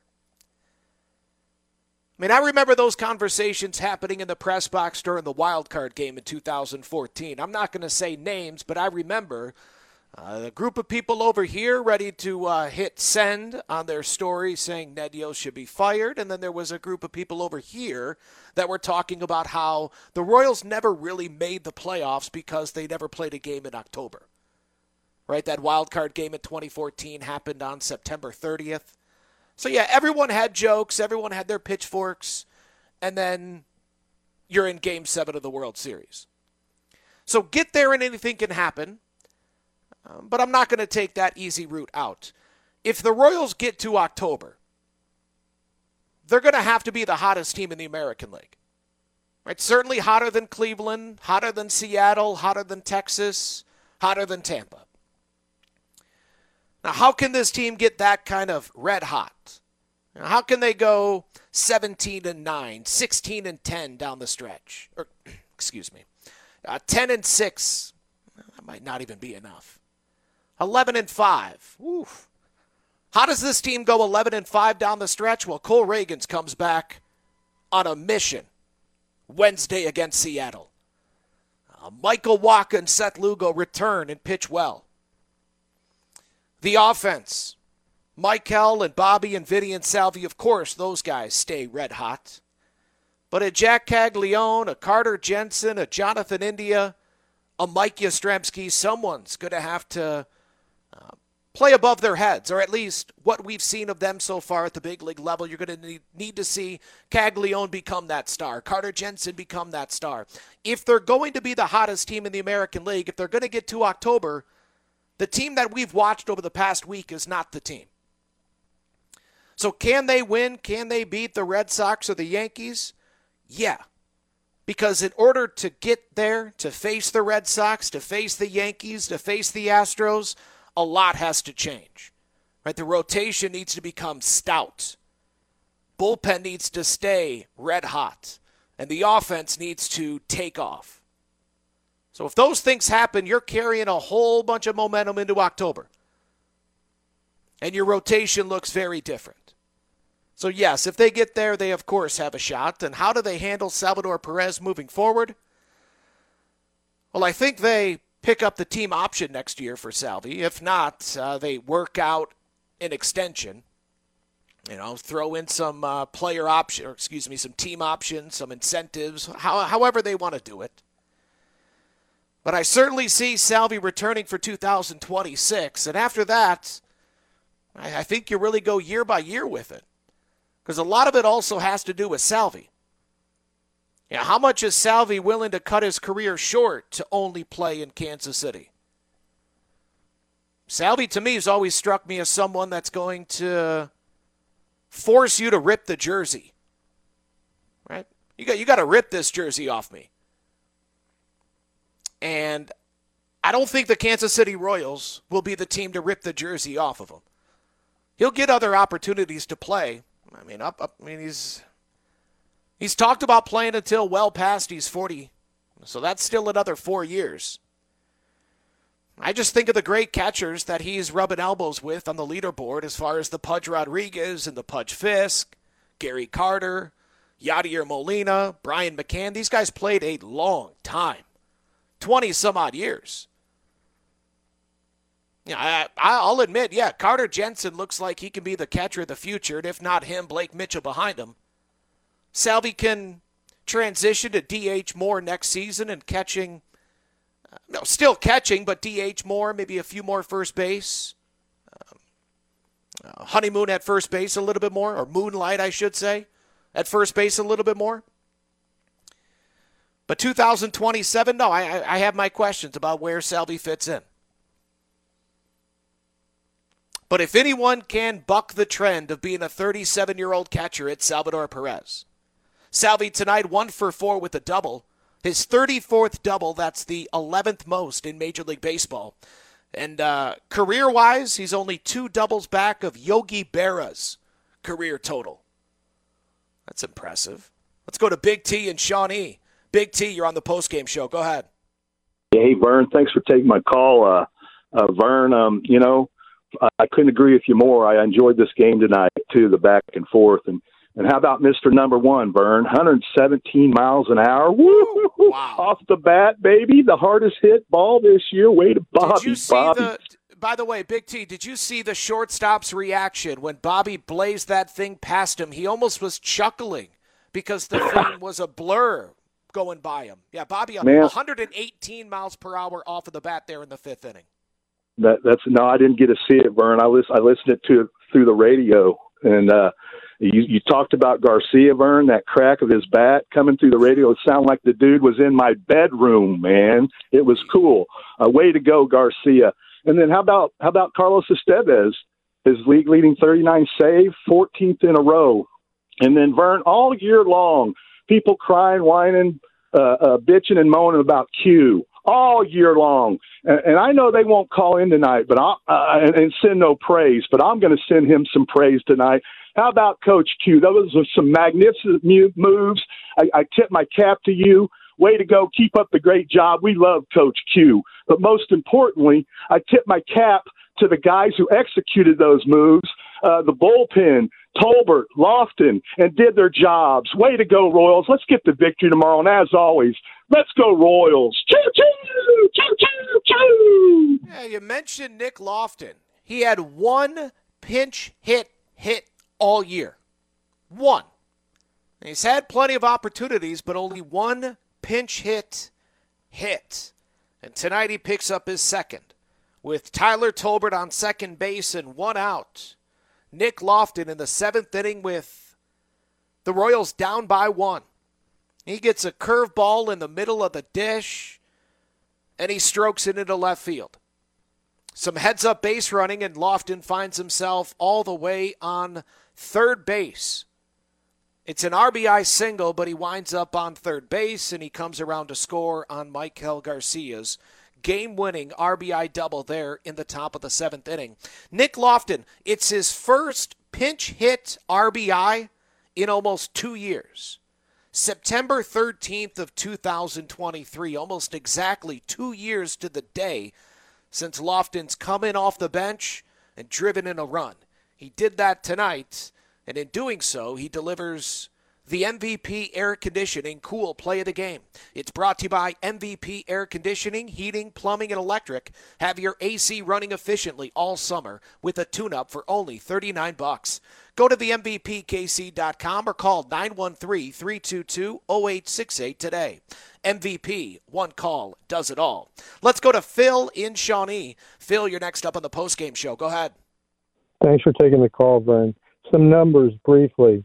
I remember those conversations happening in the press box during the wild card game in 2014. I'm not going to say names, but I remember a group of people over here ready to hit send on their story saying Ned Yost should be fired. And then there was a group of people over here that were talking about how the Royals never really made the playoffs because they never played a game in October. Right? That wild card game in 2014 happened on September 30th. So, yeah, everyone had jokes. Everyone had their pitchforks. And then you're in Game 7 of the World Series. So get there and anything can happen. But I'm not going to take that easy route out. If the Royals get to October, they're going to have to be the hottest team in the American League. Right? Certainly hotter than Cleveland, hotter than Seattle, hotter than Texas, hotter than Tampa. Now, how can this team get that kind of red hot? Now, how can they go 17-9, 16-10 down the stretch? Or, 10-6. That might not even be enough. 11-5. Oof. How does this team go 11-5 down the stretch? Well, Cole Reagans comes back on a mission Wednesday against Seattle. Michael Wacha and Seth Lugo return and pitch well. The offense, Michael and Bobby and Vinny and Salvi, of course, those guys stay red hot. But a Jack Caglione, a Carter Jensen, a Jonathan India, a Mike Yastrzemski, someone's going to have to play above their heads, or at least what we've seen of them so far at the big league level. You're going to need to see Caglione become that star, Carter Jensen become that star. If they're going to be the hottest team in the American League, if they're going to get to October, the team that we've watched over the past week is not the team. So can they win? Can they beat the Red Sox or the Yankees? Yeah. Because in order to get there, to face the Red Sox, to face the Yankees, to face the Astros, a lot has to change. Right? The rotation needs to become stout. Bullpen needs to stay red hot. And the offense needs to take off. So if those things happen, you're carrying a whole bunch of momentum into October. And your rotation looks very different. So yes, if they get there, they of course have a shot. And how do they handle Salvador Perez moving forward? Well, I think they pick up the team option next year for Salvi. If not, they work out an extension. Throw in some player option, some team options, some incentives, however they want to do it. But I certainly see Salvi returning for 2026. And after that, I think you really go year by year with it. Because a lot of it also has to do with Salvi. How much is Salvi willing to cut his career short to only play in Kansas City? Salvi, to me, has always struck me as someone that's going to force you to rip the jersey. Right? You got to rip this jersey off me. And I don't think the Kansas City Royals will be the team to rip the jersey off of him. He'll get other opportunities to play. I mean, he's talked about playing until well past he's 40. So that's still another 4 years. I just think of the great catchers that he's rubbing elbows with on the leaderboard as far as the Pudge Rodriguez and the Pudge Fisk, Gary Carter, Yadier Molina, Brian McCann. These guys played a long time, 20-some-odd years. Yeah, I'll admit, Carter Jensen looks like he can be the catcher of the future, and if not him, Blake Mitchell behind him. Salvi can transition to DH more next season and catching. Still catching, but DH more, maybe a few more first base. Honeymoon at first base a little bit more, or moonlight, I should say, at first base a little bit more. But 2027, no, I have my questions about where Salvi fits in. But if anyone can buck the trend of being a 37-year-old catcher, it's Salvador Perez. Salvi tonight 1 for 4 with a double. His 34th double, that's the 11th most in Major League Baseball. And career-wise, he's only 2 doubles back of Yogi Berra's career total. That's impressive. Let's go to Big T and Shawnee. Big T, you're on the postgame show. Go ahead.
Hey, Vern, thanks for taking my call. Vern, I couldn't agree with you more. I enjoyed this game tonight, too, the back and forth. And how about Mr. Number 1, Vern? 117 miles an hour. Woo! Wow. Off the bat, baby. The hardest hit ball this year. Way to Bobby.
By the way, Big T, did you see the shortstop's reaction when Bobby blazed that thing past him? He almost was chuckling because the thing was a blur going by him. Yeah, Bobby, 118 miles per hour off of the bat there in the 5th inning.
No, I didn't get to see it, Vern. I listened to it through the radio, and you talked about Garcia, Vern, that crack of his bat coming through the radio. It sounded like the dude was in my bedroom, man. It was cool. Way to go, Garcia. And then how about Carlos Estevez, his league-leading 39 save, 14th in a row. And then, Vern, all year long, people crying, whining, bitching and moaning about Q all year long. And I know they won't call in tonight and send no praise, but I'm going to send him some praise tonight. How about Coach Q? Those were some magnificent moves. I tip my cap to you. Way to go. Keep up the great job. We love Coach Q. But most importantly, I tip my cap to the guys who executed those moves, the bullpen, Tolbert, Lofton, and did their jobs. Way to go, Royals. Let's get the victory tomorrow. And as always, let's go, Royals. Choo-choo! Choo-choo! Choo!
Yeah, you mentioned Nick Lofton. He had 1 pinch hit all year. 1. And he's had plenty of opportunities, but only 1 pinch hit. And tonight he picks up his 2nd. With Tyler Tolbert on second base and 1 out. Nick Lofton in the 7th inning with the Royals down by 1. He gets a curveball in the middle of the dish, and he strokes it into left field. Some heads-up base running, and Lofton finds himself all the way on third base. It's an RBI single, but he winds up on third base, and he comes around to score on Michael Garcia's game-winning RBI double there in the top of the 7th inning. Nick Lofton, it's his first pinch hit RBI in almost 2 years. September 13th of 2023, almost exactly 2 years to the day since Lofton's come in off the bench and driven in a run. He did that tonight, and in doing so, he delivers the MVP Air Conditioning Cool Play of the Game. It's brought to you by MVP Air Conditioning, Heating, Plumbing, and Electric. Have your AC running efficiently all summer with a tune-up for only $39. Go to the MVPKC.com or call 913-322-0868 today. MVP, one call, does it all. Let's go to Phil in Shawnee. Phil, you're next up on the postgame show. Go ahead.
Thanks for taking the call, Vern. Some numbers briefly.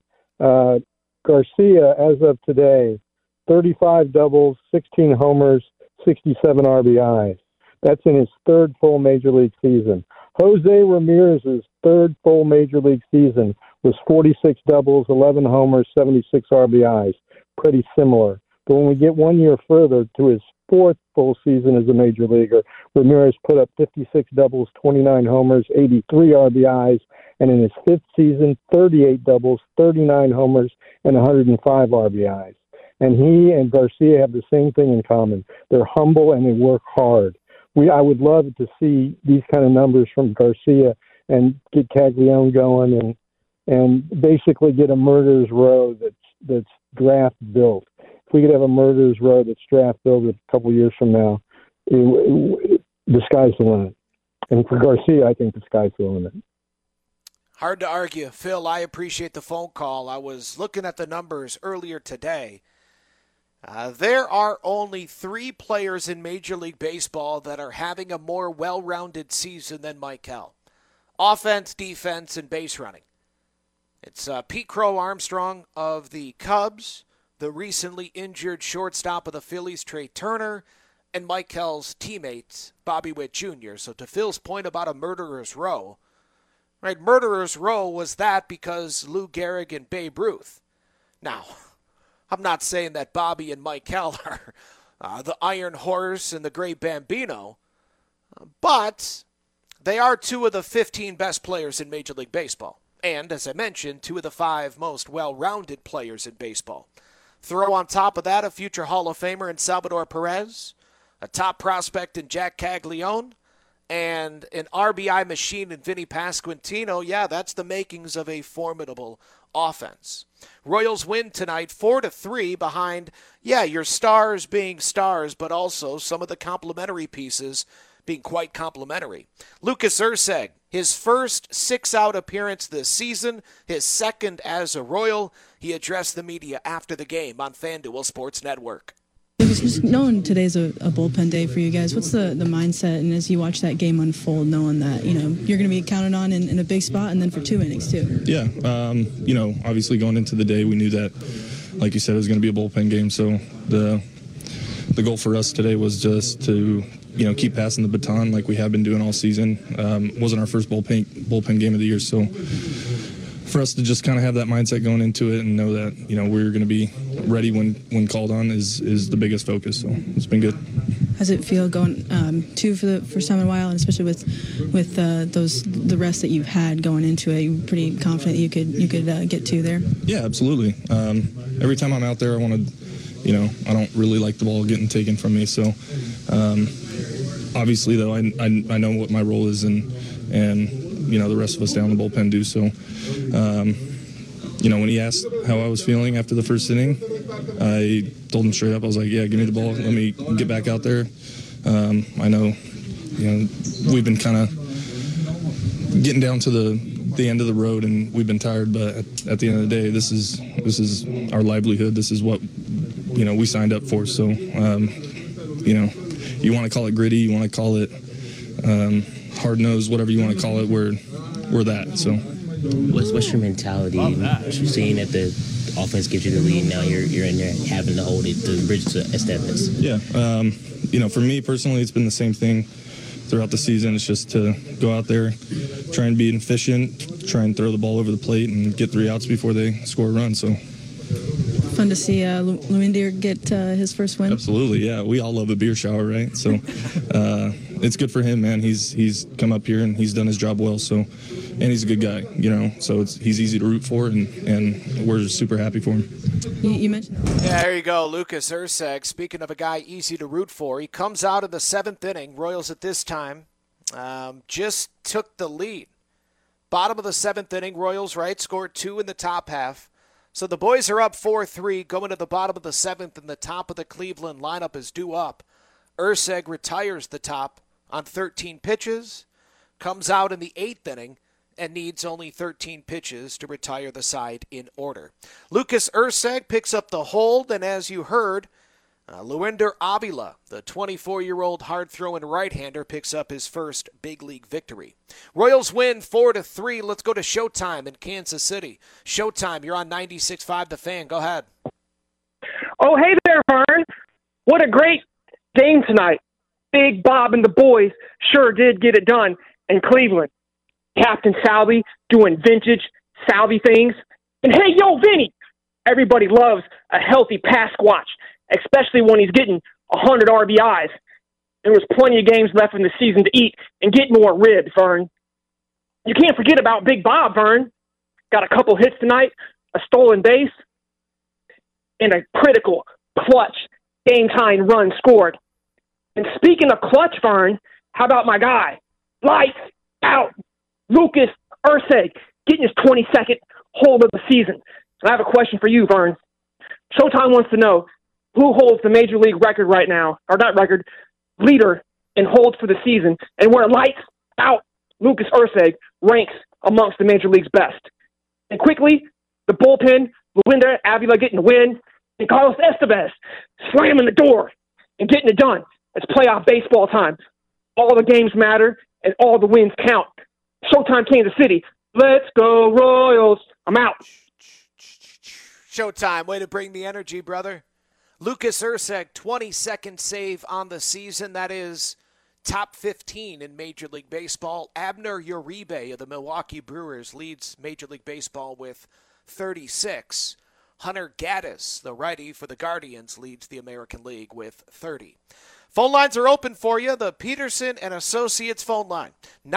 Garcia, as of today, 35 doubles, 16 homers, 67 RBIs. That's in his 3rd full Major League season. Jose Ramirez's 3rd full Major League season was 46 doubles, 11 homers, 76 RBIs. pretty similar. But when we get 1 year further to his fourth full season as a major leaguer, Ramirez put up 56 doubles, 29 homers, 83 RBIs, and in his fifth season, 38 doubles, 39 homers, and 105 RBIs. And he and Garcia have the same thing in common. They're humble and they work hard. I would love to see these kind of numbers from Garcia and get Caglione going and basically get a murderer's row that's draft built. If we could have a murderer's row that's draft built a couple years from now, the sky's the limit. And for Garcia, I think the sky's the limit.
Hard to argue. Phil, I appreciate the phone call. I was looking at the numbers earlier today. There are only 3 players in Major League Baseball that are having a more well-rounded season than Michael. Offense, defense, and base running. It's Pete Crow Armstrong of the Cubs, the recently injured shortstop of the Phillies, Trey Turner, and Michael's teammates, Bobby Witt Jr. So to Phil's point about a murderer's row, right? Murderer's row was that because Lou Gehrig and Babe Ruth. Now, I'm not saying that Bobby and Michael are the Iron Horse and the Great Bambino, but they are 2 of the 15 best players in Major League Baseball. And, as I mentioned, 2 of the 5 most well-rounded players in baseball. Throw on top of that a future Hall of Famer in Salvador Perez, a top prospect in Jack Caglione, and an RBI machine in Vinny Pasquantino. Yeah, that's the makings of a formidable offense. Royals win tonight 4-3 behind, your stars being stars, but also some of the complementary pieces being quite complimentary. Lucas Erceg, his first 6-out appearance this season, his second as a Royal. He addressed the media after the game on FanDuel Sports Network.
Just knowing today's a bullpen day for you guys, what's the mindset, and as you watch that game unfold, knowing that you're going to be counted on in a big spot, and then for 2 innings too?
Yeah, obviously going into the day, we knew that, like you said, it was going to be a bullpen game. So the goal for us today was just to keep passing the baton like we have been doing all season. Wasn't our first bullpen game of the year, so for us to just kind of have that mindset going into it and know that we're going to be ready when called on is the biggest focus. So it's been good.
How's it feel going 2 for the first time in a while, and especially with the rest that you've had going into it? You're pretty confident you could get 2 there? Yeah,
absolutely. Every time I'm out there, I want to. I don't really like the ball getting taken from me. So obviously, though, I know what my role is, and the rest of us down the bullpen do. So when he asked how I was feeling after the first inning, I told him straight up, I was like, yeah, give me the ball. Let me get back out there. I know, we've been kind of getting down to the end of the road, and we've been tired, but at the end of the day, this is our livelihood. This is what, we signed up for. So, you want to call it gritty, you want to call it hard-nosed, whatever you want to call it, we're that. So
what's your mentality? Seeing that the offense gives you the lead, now you're in there having to hold it, the bridge to establish.
Yeah, for me personally, it's been the same thing throughout the season. It's just to go out there, try and be efficient, try and throw the ball over the plate and get 3 outs before they score a run. So
fun to see Lewindir get his first win.
Absolutely, yeah. We all love a beer shower, right? So it's good for him, man. He's come up here and he's done his job well. So, and he's a good guy, So he's easy to root for, and we're super happy for him.
You mentioned.
Yeah, there you go, Lucas Erceg. Speaking of a guy easy to root for, he comes out of the 7th inning. Royals at this time just took the lead. Bottom of the 7th inning, Royals, right, scored 2 in the top half. So the boys are up 4-3, going to the bottom of the 7th, and the top of the Cleveland lineup is due up. Erceg retires the top on 13 pitches, comes out in the 8th inning, and needs only 13 pitches to retire the side in order. Lucas Erceg picks up the hold, and as you heard, Lewindir Avila, the 24-year-old hard-throwing right-hander, picks up his first big league victory. Royals win 4-3. Let's go to Showtime in Kansas City. Showtime, you're on 96.5 The Fan. Go ahead.
Oh, hey there, Vern. What a great game tonight. Big Bob and the boys sure did get it done in Cleveland. Captain Salvi doing vintage Salvi things. And hey, yo, Vinny, Everybody loves a healthy Pasquatch, especially when he's getting 100 RBIs. There was plenty of games left in the season to eat and get more ribs, Vern. You can't forget about Big Bob, Vern. Got a couple hits tonight, a stolen base, and a critical, clutch, game-tying run scored. And speaking of clutch, Vern, how about my guy? Lights out, Lucas Erceg, getting his 22nd hold of the season. I have a question for you, Vern. Showtime wants to know who holds the Major League record right now, or not record, leader in holds for the season, and where lights out Lucas Erceg ranks amongst the Major League's best. And quickly, the bullpen, Luinda Avila getting the win, and Carlos Estevez slamming the door and getting it done. It's playoff baseball time. All the games matter, and all the wins count. Showtime, Kansas City. Let's go, Royals. I'm out.
Showtime. Way to bring the energy, brother. Lucas Erceg, 22nd save on the season. That is top 15 in Major League Baseball. Abner Uribe of the Milwaukee Brewers leads Major League Baseball with 36. Hunter Gaddis, the righty for the Guardians, leads the American League with 30. Phone lines are open for you. The Peterson and Associates phone line,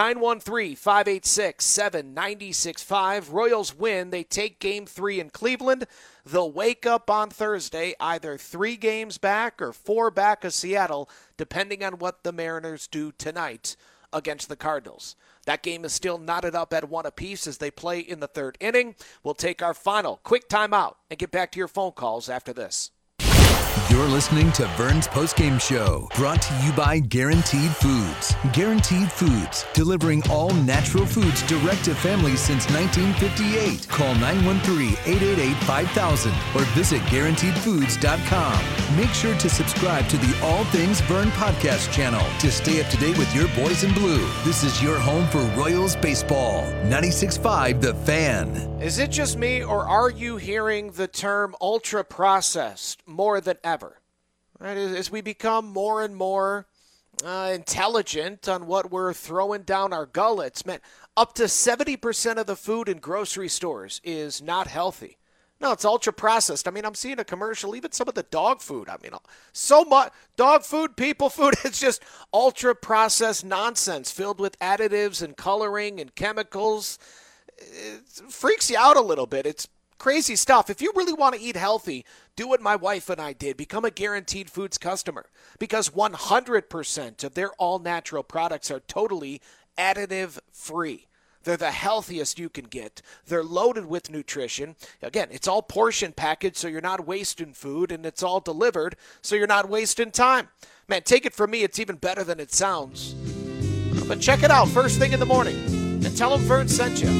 913-586-7965. Royals win. They take Game 3 in Cleveland. They'll wake up on Thursday either 3 games back or 4 back of Seattle, depending on what the Mariners do tonight against the Cardinals. That game is still knotted up at 1 apiece as they play in the 3rd inning. We'll take our final quick timeout and get back to your phone calls after this.
You're listening to Vern's Postgame Show, brought to you by Guaranteed Foods. Guaranteed Foods, delivering all natural foods direct to families since 1958. Call 913-888-5000 or visit GuaranteedFoods.com. Make sure to subscribe to the All Things Vern podcast channel to stay up to date with your boys in blue. This is your home for Royals baseball. 96.5 The Fan.
Is it just me, or are you hearing the term ultra-processed more than ever? Right, as we become more and more intelligent on what we're throwing down our gullets, man, up to 70% of the food in grocery stores is not healthy. No, it's ultra-processed. I mean, I'm seeing a commercial, even some of the dog food. I mean, so much dog food, people food, it's just ultra-processed nonsense filled with additives and coloring and chemicals. It freaks you out a little bit. It's crazy stuff. If you really want to eat healthy, do what my wife and I did. Become a Guaranteed Foods customer, because 100% of their all-natural products are totally additive-free. They're the healthiest you can get. They're loaded with nutrition. Again, it's all portion packaged, so you're not wasting food, and it's all delivered, so you're not wasting time. Man, take it from me, it's even better than it sounds. But check it out first thing in the morning, and tell them Vern sent you.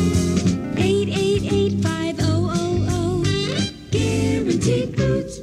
888-5000, Guaranteed Foods.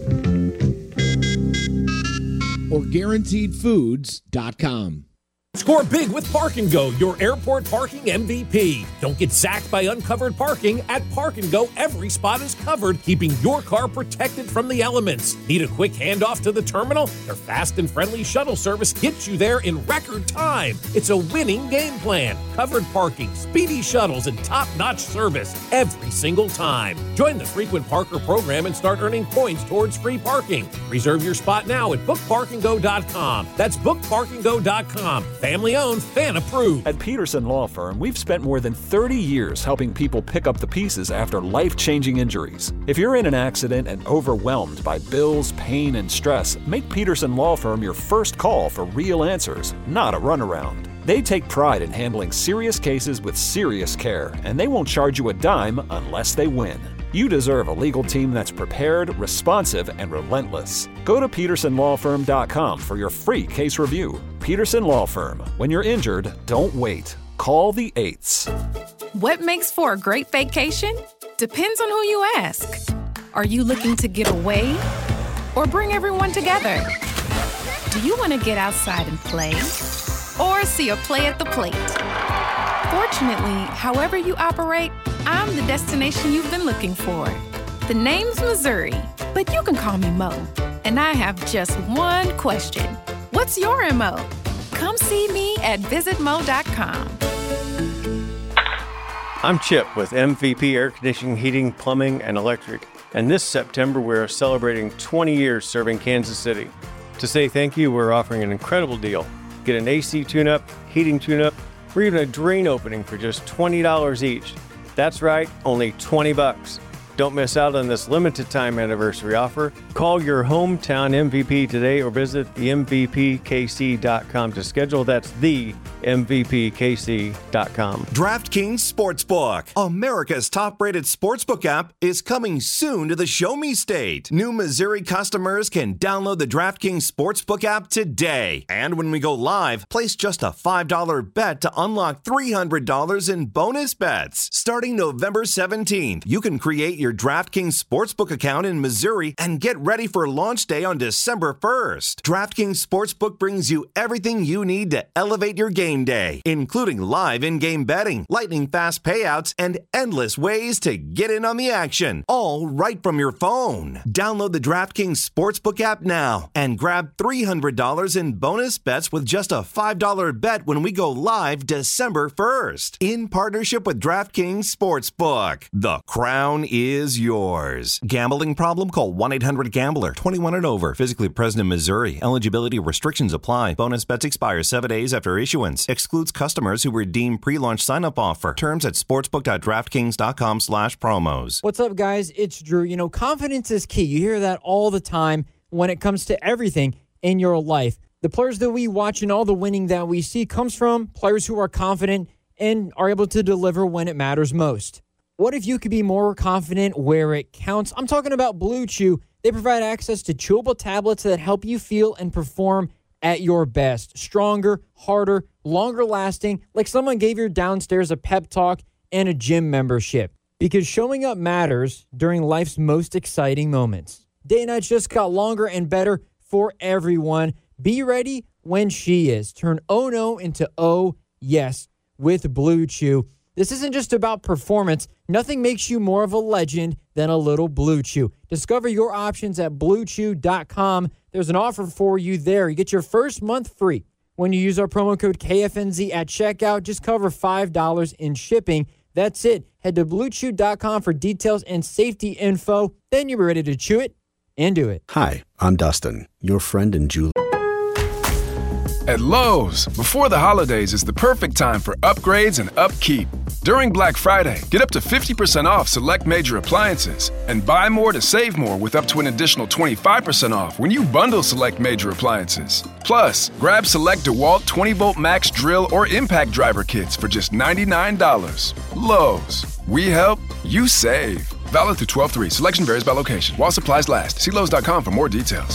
Or GuaranteedFoods.com.
Score big with Park & Go, your airport parking MVP. Don't get sacked by uncovered parking. At Park & Go, every spot is covered, keeping your car protected from the elements. Need a quick handoff to the terminal? Their fast and friendly shuttle service gets you there in record time. It's a winning game plan. Covered parking, speedy shuttles, and top-notch service every single time. Join the Frequent Parker program and start earning points towards free parking. Reserve your spot now at bookparkandgo.com. That's bookparkandgo.com. Family owned, fan approved.
At Peterson Law Firm, we've spent more than 30 years helping people pick up the pieces after life-changing injuries. If you're in an accident and overwhelmed by bills, pain, and stress, make Peterson Law Firm your first call for real answers, not a runaround. They take pride in handling serious cases with serious care, and they won't charge you a dime unless they win. You deserve a legal team that's prepared, responsive, and relentless. Go to PetersonLawFirm.com for your free case review. Peterson Law Firm. When you're injured, don't wait. Call the 8s.
What makes for a great vacation? Depends on who you ask. Are you looking to get away or bring everyone together? Do you want to get outside and play or see a play at the plate? Fortunately, however you operate, I'm the destination you've been looking for. The name's Missouri, but you can call me Mo. And I have just one question. What's your MO? Come see me at visitmo.com.
I'm Chip with MVP Air Conditioning, Heating, Plumbing, and Electric.
And this September, we're celebrating 20 years serving Kansas City. To say thank you, we're offering an incredible deal. Get an AC tune-up, heating tune-up, or even a drain opening for just $20 each. That's right, only $20. Don't miss out on this limited time anniversary offer. Call your hometown MVP today or visit the MVPKC.com to schedule. That's the MVPKC.com.
DraftKings Sportsbook, America's top-rated sportsbook app, is coming soon to the Show Me State. New Missouri customers can download the DraftKings Sportsbook app today. And when we go live, place just a $5 bet to unlock $300 in bonus bets. Starting November 17th, you can create your DraftKings Sportsbook account in Missouri and get ready for launch day on December 1st. DraftKings Sportsbook brings you everything you need to elevate your game day, including live in-game betting, lightning-fast payouts, and endless ways to get in on the action, all right from your phone. Download the DraftKings Sportsbook app now and grab $300 in bonus bets with just a $5 bet when we go live December 1st. In partnership with DraftKings Sportsbook, the crown is yours. Gambling problem? Call 1-800-GAMBLER. 21 and over. Physically present in Missouri. Eligibility restrictions apply. Bonus bets expire 7 days after issuance. Excludes customers who redeem pre-launch sign-up offer. Terms at sportsbook.draftkings.com/promos.
What's up, guys? It's Drew. You know, confidence is key. You hear that all the time when it comes to everything in your life. The players that we watch and all the winning that we see comes from players who are confident and are able to deliver when it matters most. What if you could be more confident where it counts? I'm talking about Blue Chew. They provide access to chewable tablets that help you feel and perform at your best. Stronger, harder, longer lasting, like someone gave your downstairs a pep talk and a gym membership. Because showing up matters during life's most exciting moments. Day and nights just got longer and better for everyone. Be ready when she is. Turn oh no into oh yes with Blue Chew. This isn't just about performance. Nothing makes you more of a legend than a little Blue Chew. Discover your options at BlueChew.com. There's an offer for you there. You get your first month free when you use our promo code KFNZ at checkout. Just cover $5 in shipping. That's it. Head to BlueChew.com for details and safety info. Then you'll be ready to chew it and do it.
Hi, I'm Dustin, your friend and Julie.
At Lowe's, before the holidays is the perfect time for upgrades and upkeep. During Black Friday, get up to 50% off select major appliances and buy more to save more with up to an additional 25% off when you bundle select major appliances. Plus, grab select DeWalt 20-volt max drill or impact driver kits for just $99. Lowe's, we help, you save. Valid through 12/3. Selection varies by location. While supplies last. See Lowe's.com for more details.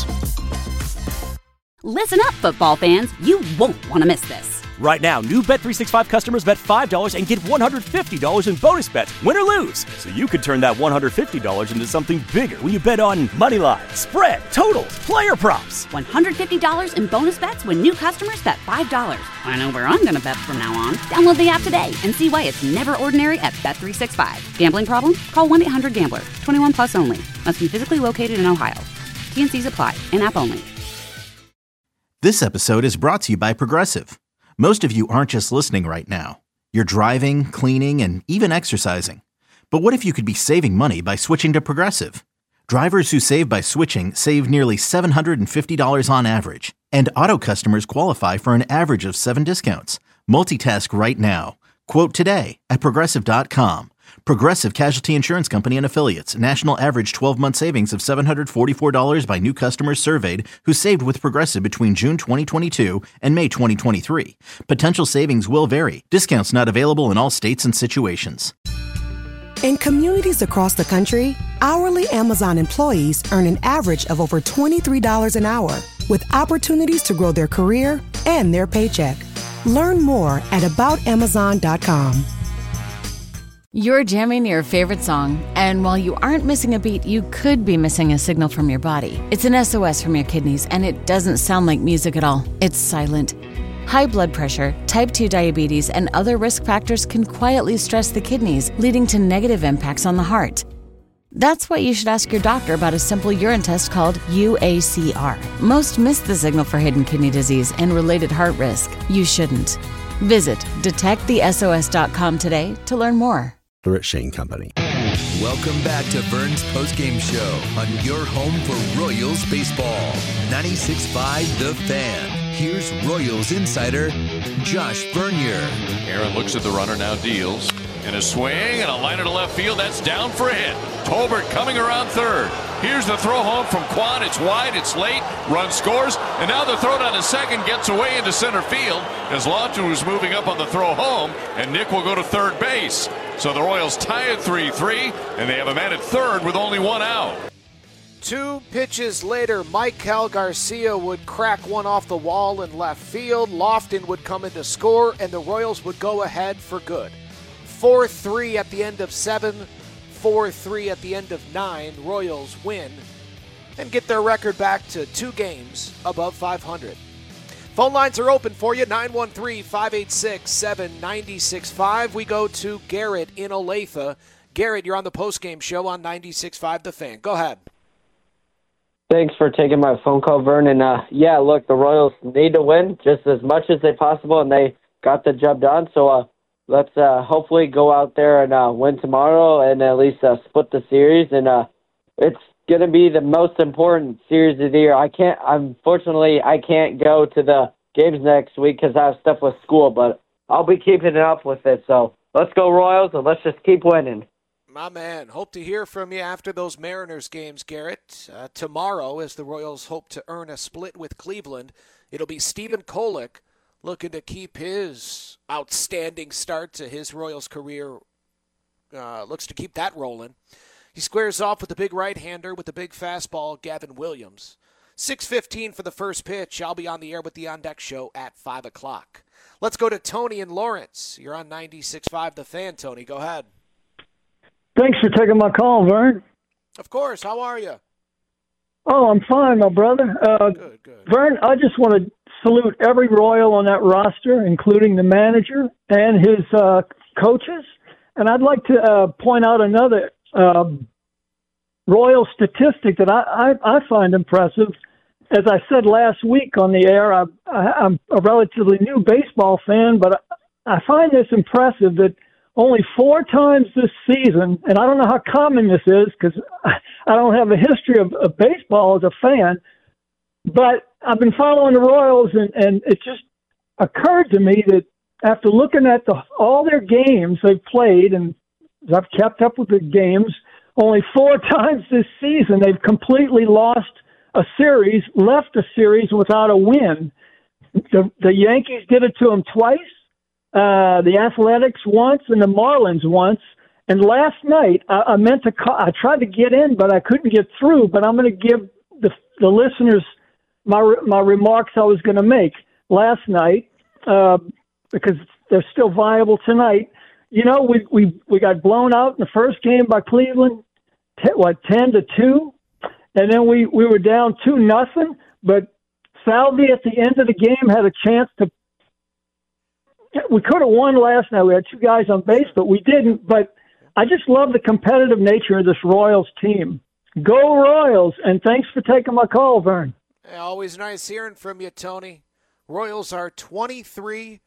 Listen up, football fans. You won't want to miss this.
Right now, new Bet365 customers bet $5 and get $150 in bonus bets, win or lose. So you could turn that $150 into something bigger when you bet on money line, spread, totals, player props.
$150 in bonus bets when new customers bet $5. I know where I'm going to bet from now on. Download the app today and see why it's never ordinary at Bet365. Gambling problem? Call 1-800-GAMBLER. 21 plus only. Must be physically located in Ohio. T&Cs apply. In-app only.
This episode is brought to you by Progressive. Most of you aren't just listening right now. You're driving, cleaning, and even exercising. But what if you could be saving money by switching to Progressive? Drivers who save by switching save nearly $750 on average. And auto customers qualify for an average of 7 discounts. Multitask right now. Quote today at Progressive.com. Progressive Casualty Insurance Company and Affiliates. National average 12-month savings of $744 by new customers surveyed who saved with Progressive between June 2022 and May 2023. Potential savings will vary. Discounts not available in all states and situations.
In communities across the country, hourly Amazon employees earn an average of over $23 an hour, with opportunities to grow their career and their paycheck. Learn more at aboutamazon.com.
You're jamming to your favorite song, and while you aren't missing a beat, you could be missing a signal from your body. It's an SOS from your kidneys, and it doesn't sound like music at all. It's silent. High blood pressure, type 2 diabetes, and other risk factors can quietly stress the kidneys, leading to negative impacts on the heart. That's why you should ask your doctor about a simple urine test called UACR. Most miss the signal for hidden kidney disease and related heart risk. You shouldn't. Visit detectthesos.com today to learn more.
At Shane Company.
Welcome back to Vern's postgame show on your home for Royals baseball. 96.5 The Fan. Here's Royals insider Josh Vernier.
Aaron looks at the runner, now deals. In a swing and a liner to left field. That's down for a hit. Tolbert coming around third. Here's the throw home from Kwan. It's wide, it's late. Run scores. And now the throw down to second gets away into center field as Lawton was moving up on the throw home. And Nick will go to third base. So the Royals tie at 3-3. And they have a man at third with only one out.
2 pitches later, Maikel Garcia would crack one off the wall in left field. Lofton would come in to score, and the Royals would go ahead for good. 4-3 at the end of 7, 4-3 at the end of 9. Royals win and get their record back to 2 games above 500. Phone lines are open for you, 913-586-7965. We go to Garrett in Olathe. Garrett, you're on the postgame show on 96.5 The Fan. Go ahead.
Thanks for taking my phone call, Vern. And, yeah, look, the Royals need to win just as much as they possible, and they got the job done. So let's hopefully go out there and win tomorrow and at least split the series. And it's going to be the most important series of the year. Unfortunately, I can't go to the games next week because I have stuff with school, but I'll be keeping it up with it. So let's go Royals, and let's just keep winning.
My man, hope to hear from you after those Mariners games, Garrett. Tomorrow, as the Royals hope to earn a split with Cleveland, it'll be Stephen Kolek looking to keep his outstanding start to his Royals career. Looks to keep that rolling. He squares off with the big right-hander with the big fastball, Gavin Williams. 6:15 for the first pitch. I'll be on the air with the On Deck Show at 5 o'clock. Let's go to Tony in Lawrence. You're on 96.5 The Fan, Tony. Go ahead.
Thanks for taking my call, Vern.
Of course. How are you?
Oh, I'm fine, my brother.
Good.
Vern, I just want to salute every Royal on that roster, including the manager and his coaches. And I'd like to point out another Royal statistic that I find impressive. As I said last week on the air, I'm a relatively new baseball fan, but I find this impressive that only 4 times this season, and I don't know how common this is because I don't have a history of baseball as a fan, but I've been following the Royals, and it just occurred to me that after looking at all their games they've played, and I've kept up with the games, only 4 times this season they've completely lost a series, left a series without a win. The Yankees did it to them twice. The Athletics once, and the Marlins once. And last night, I meant to call. I tried to get in, but I couldn't get through. But I'm going to give the listeners my remarks I was going to make last night because they're still viable tonight. You know, we got blown out in the first game by Cleveland, 10-2, and then we were down 2-0. But Salvi at the end of the game had a chance to. We could have won last night. We had 2 guys on base, but we didn't. But I just love the competitive nature of this Royals team. Go Royals, and thanks for taking my call, Vern.
Always nice hearing from you, Tony. Royals are 23-17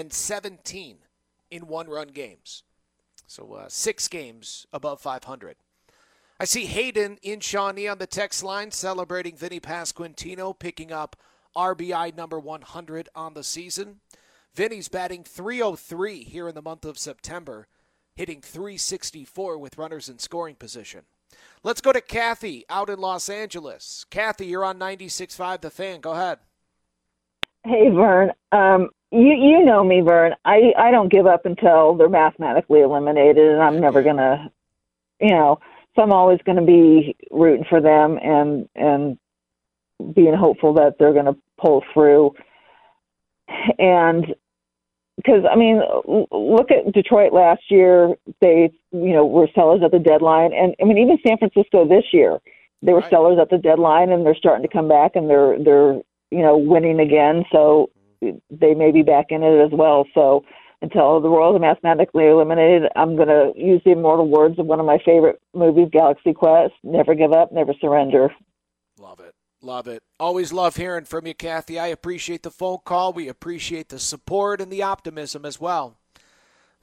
in one-run games. So 6 games above 500. I see Hayden in Shawnee on the text line celebrating Vinny Pasquantino, picking up RBI number 100 on the season. Vinny's batting .303 here in the month of September, hitting .364 with runners in scoring position. Let's go to Kathy out in Los Angeles. Kathy, you're on 96.5 The Fan. Go ahead.
Hey, Vern. You know me, Vern. I don't give up until they're mathematically eliminated, and I'm never going to, so I'm always going to be rooting for them and being hopeful that they're going to pull through. And because, look at Detroit last year. They, were sellers at the deadline. And, even San Francisco this year, they were sellers at the deadline, and they're starting to come back, and they're winning again. So they may be back in it as well. So until the Royals are mathematically eliminated, I'm going to use the immortal words of one of my favorite movies, Galaxy Quest, never give up, never surrender.
Love it. Love it. Always love hearing from you, Kathy. I appreciate the phone call. We appreciate the support and the optimism as well.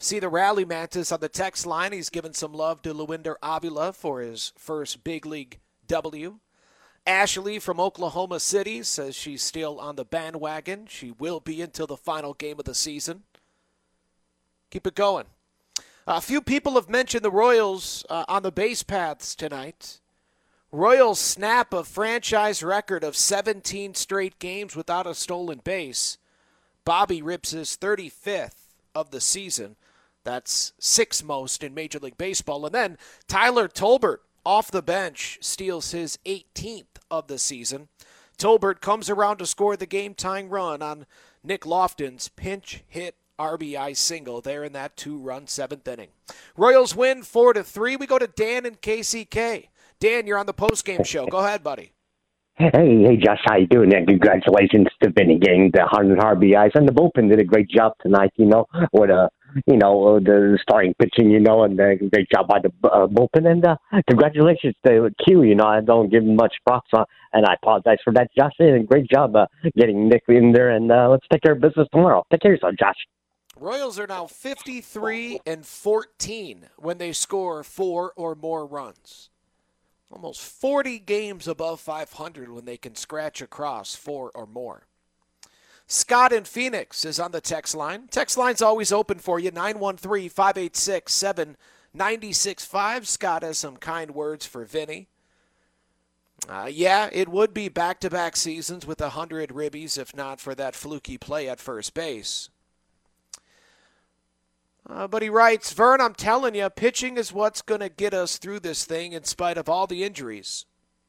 See the Rally Mantis on the text line. He's given some love to Luwinder Avila for his first big league W. Ashley from Oklahoma City says she's still on the bandwagon. She will be until the final game of the season. Keep it going. A few people have mentioned the Royals on the base paths tonight. Royals snap a franchise record of 17 straight games without a stolen base. Bobby rips his 35th of the season. That's 6th most in Major League Baseball. And then Tyler Tolbert off the bench steals his 18th of the season. Tolbert comes around to score the game-tying run on Nick Lofton's pinch hit RBI single there in that 2-run 7th inning. Royals win 4-3. We go to Dan in KCK. Dan, you're on the postgame show. Go ahead, buddy.
Hey, Josh, how you doing? And congratulations to Vinny getting the 100 RBIs. And the bullpen did a great job tonight, with the starting pitching, and the great job by the bullpen. And congratulations to Q. I don't give him much props on, and I apologize for that, Josh. They did a great job getting Nick in there, and let's take care of business tomorrow. Take care of yourself, Josh.
Royals are now 53-14 when they score 4 or more runs. Almost 40 games above 500 when they can scratch across 4 or more. Scott in Phoenix is on the text line. Text line's always open for you, 913-586-7965. Scott has some kind words for Vinny. Yeah, it would be back-to-back seasons with 100 ribbies if not for that fluky play at first base. But he writes, Vern, I'm telling you, pitching is what's going to get us through this thing in spite of all the injuries.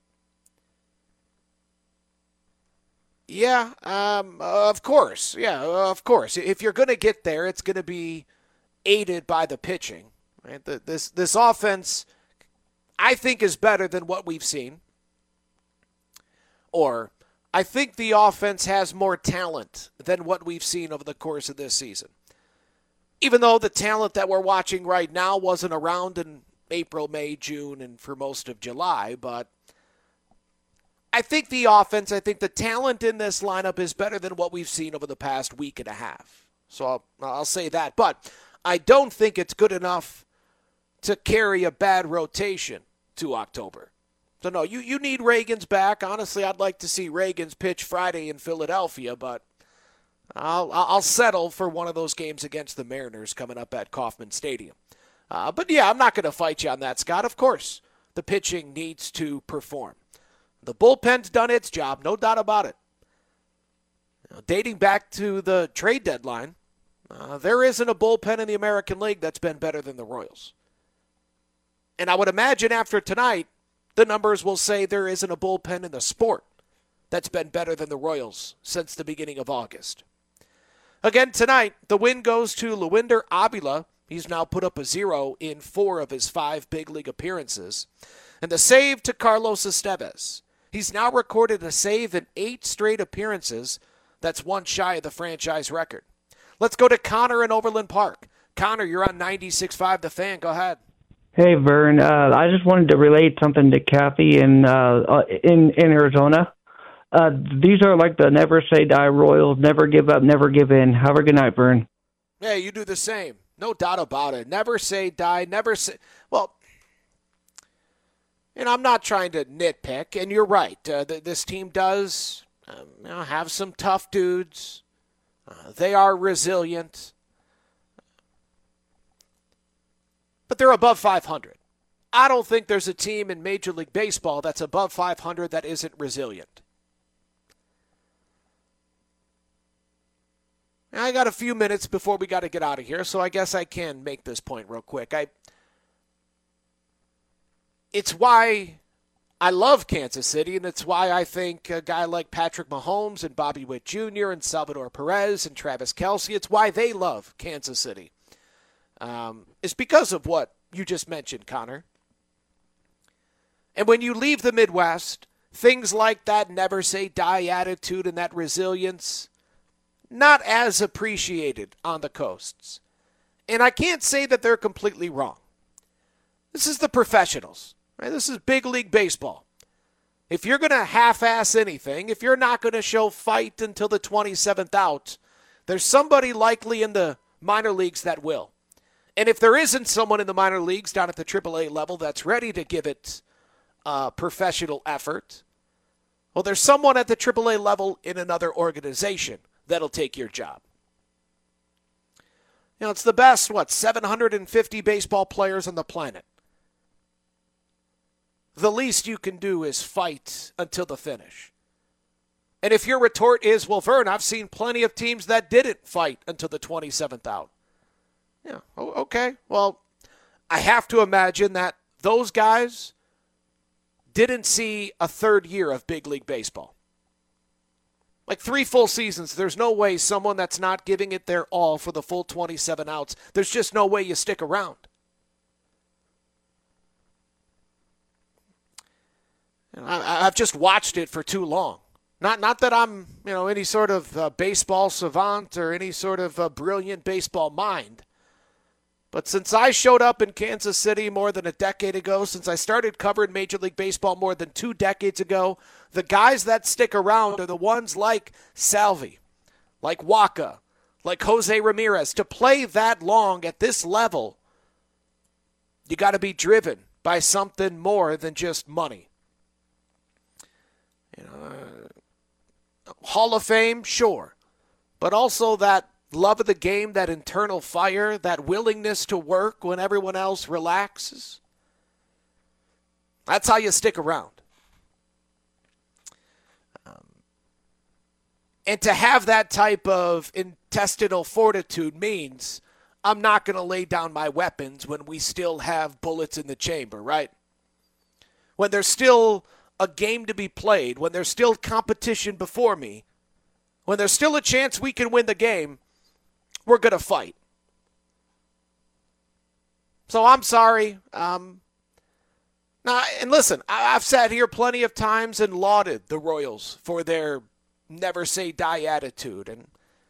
Yeah, of course. Yeah, of course. If you're going to get there, it's going to be aided by the pitching. Right? This offense, I think, is better than what we've seen. Or I think the offense has more talent than what we've seen over the course of this season. Even though the talent that we're watching right now wasn't around in April, May, June, and for most of July, but I think the offense, I think the talent in this lineup is better than what we've seen over the past week and a half. So I'll say that. But I don't think it's good enough to carry a bad rotation to October. So, no, you need Reagans back. Honestly, I'd like to see Reagans pitch Friday in Philadelphia, but I'll settle for one of those games against the Mariners coming up at Kauffman Stadium. But, yeah, I'm not going to fight you on that, Scott. Of course, the pitching needs to perform. The bullpen's done its job, no doubt about it. Dating back to the trade deadline, there isn't a bullpen in the American League that's been better than the Royals. And I would imagine after tonight, the numbers will say there isn't a bullpen in the sport that's been better than the Royals since the beginning of August. Again, tonight, the win goes to Luwinder Avila. He's now put up a 0 in 4 of his 5 big league appearances. And the save to Carlos Estevez. He's now recorded a save in 8 straight appearances. That's one shy of the franchise record. Let's go to Connor in Overland Park. Connor, you're on 96.5 The Fan. Go ahead.
Hey, Vern. I just wanted to relate something to Kathy in Arizona. These are like the never say die Royals, never give up, never give in. Have a good night, Vern.
Yeah, you do the same. No doubt about it. Never say die, never say... Well, I'm not trying to nitpick, and you're right. This team does have some tough dudes. They are resilient. But they're above 500. I don't think there's a team in Major League Baseball that's above 500 that isn't resilient. I got a few minutes before we got to get out of here, so I guess I can make this point real quick. It's why I love Kansas City, and it's why I think a guy like Patrick Mahomes and Bobby Witt Jr. and Salvador Perez and Travis Kelce, it's why they love Kansas City. It's because of what you just mentioned, Connor. And when you leave the Midwest, things like that never say die attitude and that resilience, not as appreciated on the coasts. And I can't say that they're completely wrong. This is the professionals. Right? This is big league baseball. If you're going to half-ass anything, if you're not going to show fight until the 27th out, there's somebody likely in the minor leagues that will. And if there isn't someone in the minor leagues down at the AAA level that's ready to give it professional effort, well, there's someone at the AAA level in another organization that'll take your job. You know, it's the best, 750 baseball players on the planet. The least you can do is fight until the finish. And if your retort is, well, Vern, I've seen plenty of teams that didn't fight until the 27th out. Yeah, okay. Well, I have to imagine that those guys didn't see a third year of big league baseball. Like 3 full seasons, there's no way someone that's not giving it their all for the full 27 outs, there's just no way you stick around. And I've just watched it for too long. Not that I'm, any sort of baseball savant or any sort of brilliant baseball mind. But since I showed up in Kansas City more than a decade ago, since I started covering Major League Baseball more than 2 decades ago, the guys that stick around are the ones like Salvi, like Wacha, like Jose Ramirez. To play that long at this level, you got to be driven by something more than just money. Hall of Fame, sure, but also that love of the game, that internal fire, that willingness to work when everyone else relaxes. That's how you stick around. And to have that type of intestinal fortitude means I'm not going to lay down my weapons when we still have bullets in the chamber, right? When there's still a game to be played, when there's still competition before me, when there's still a chance we can win the game, we're going to fight. So I'm sorry. Now, and listen, I've sat here plenty of times and lauded the Royals for their never say die attitude.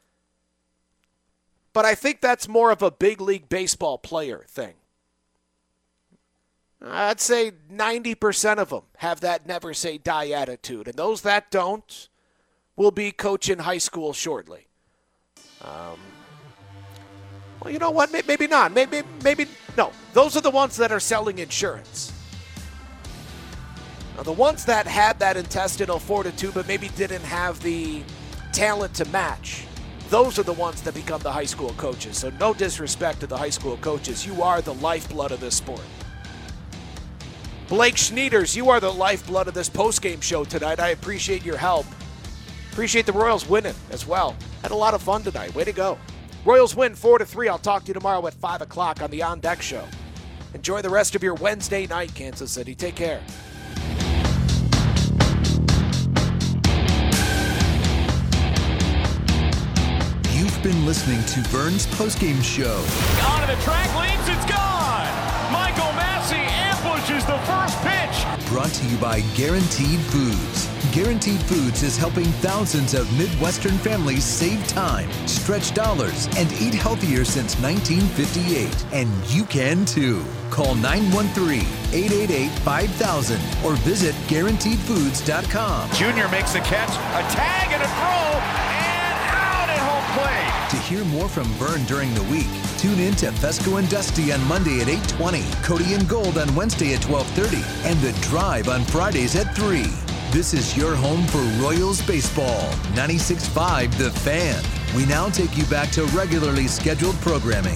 But I think that's more of a big league baseball player thing. I'd say 90% of them have that never say die attitude. And those that don't will be coaching high school shortly. Well, you know what? Maybe not. Maybe no. Those are the ones that are selling insurance. Now, the ones that had that intestinal fortitude but maybe didn't have the talent to match, those are the ones that become the high school coaches. So no disrespect to the high school coaches. You are the lifeblood of this sport. Blake Schneiders, you are the lifeblood of this postgame show tonight. I appreciate your help. Appreciate the Royals winning as well. Had a lot of fun tonight. Way to go. Royals win 4-3. I'll talk to you tomorrow at 5 o'clock on the On Deck Show. Enjoy the rest of your Wednesday night, Kansas City. Take care.
You've been listening to Vern's postgame show.
On to the track, leaps, it's gone! Michael Massey ambushes the first pitch.
Brought to you by Guaranteed Foods. Guaranteed Foods is helping thousands of Midwestern families save time, stretch dollars, and eat healthier since 1958. And you can too. Call 913-888-5000 or visit GuaranteedFoods.com.
Junior makes the catch, a tag and a throw, and out at home plate.
To hear more from Vern during the week, tune in to Fesco and Dusty on Monday at 8:20, Cody and Gold on Wednesday at 12:30, and The Drive on Fridays at 3. This is your home for Royals baseball. 96.5 The Fan. We now take you back to regularly scheduled programming.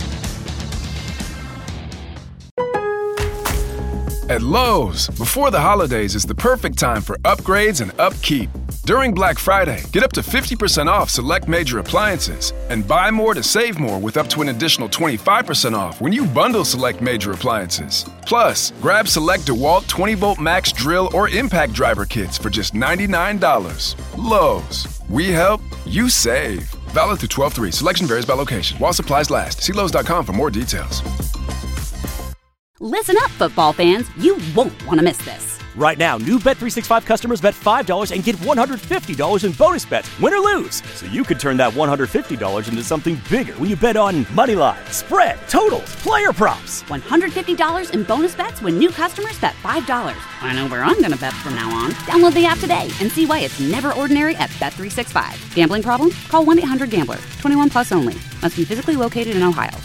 At Lowe's, before the holidays is the perfect time for upgrades and upkeep. During Black Friday, get up to 50% off select major appliances and buy more to save more with up to an additional 25% off when you bundle select major appliances. Plus, grab select DeWalt 20-volt max drill or impact driver kits for just $99. Lowe's. We help, you save. Valid through 12/3. Selection varies by location. While supplies last. See Lowe's.com for more details.
Listen up, football fans. You won't want to miss this.
Right now, new Bet365 customers bet $5 and get $150 in bonus bets, win or lose. So you could turn that $150 into something bigger when you bet on moneyline, spread, totals, player props.
$150 in bonus bets when new customers bet $5. I know where I'm going to bet from now on. Download the app today and see why it's never ordinary at Bet365. Gambling problem? Call 1-800-GAMBLER. 21 plus only. Must be physically located in Ohio.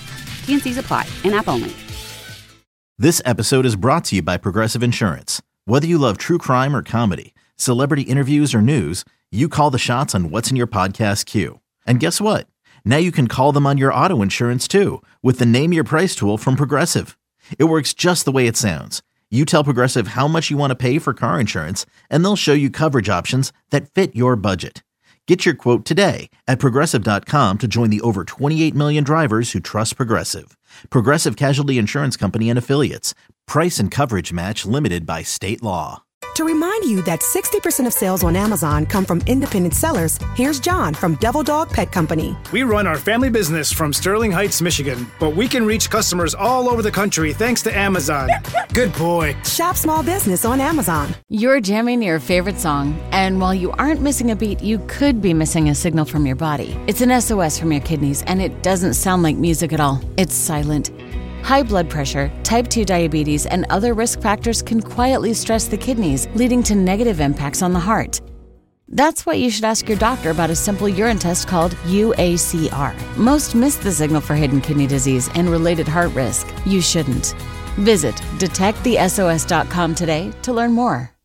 T&Cs apply. In-app only.
This episode is brought to you by Progressive Insurance. Whether you love true crime or comedy, celebrity interviews or news, you call the shots on what's in your podcast queue. And guess what? Now you can call them on your auto insurance too with the Name Your Price tool from Progressive. It works just the way it sounds. You tell Progressive how much you want to pay for car insurance, and they'll show you coverage options that fit your budget. Get your quote today at Progressive.com to join the over 28 million drivers who trust Progressive. Progressive Casualty Insurance Company and Affiliates. Price and coverage match limited by state law.
To remind you that 60% of sales on Amazon come from independent sellers, here's John from Devil Dog Pet Company.
We run our family business from Sterling Heights, Michigan, but we can reach customers all over the country thanks to Amazon. Good boy.
Shop small business on Amazon.
You're jamming your favorite song, and while you aren't missing a beat, you could be missing a signal from your body. It's an SOS from your kidneys, and it doesn't sound like music at all. It's silent. High blood pressure, type 2 diabetes, and other risk factors can quietly stress the kidneys, leading to negative impacts on the heart. That's why you should ask your doctor about a simple urine test called UACR. Most miss the signal for hidden kidney disease and related heart risk. You shouldn't. Visit detectthesos.com today to learn more.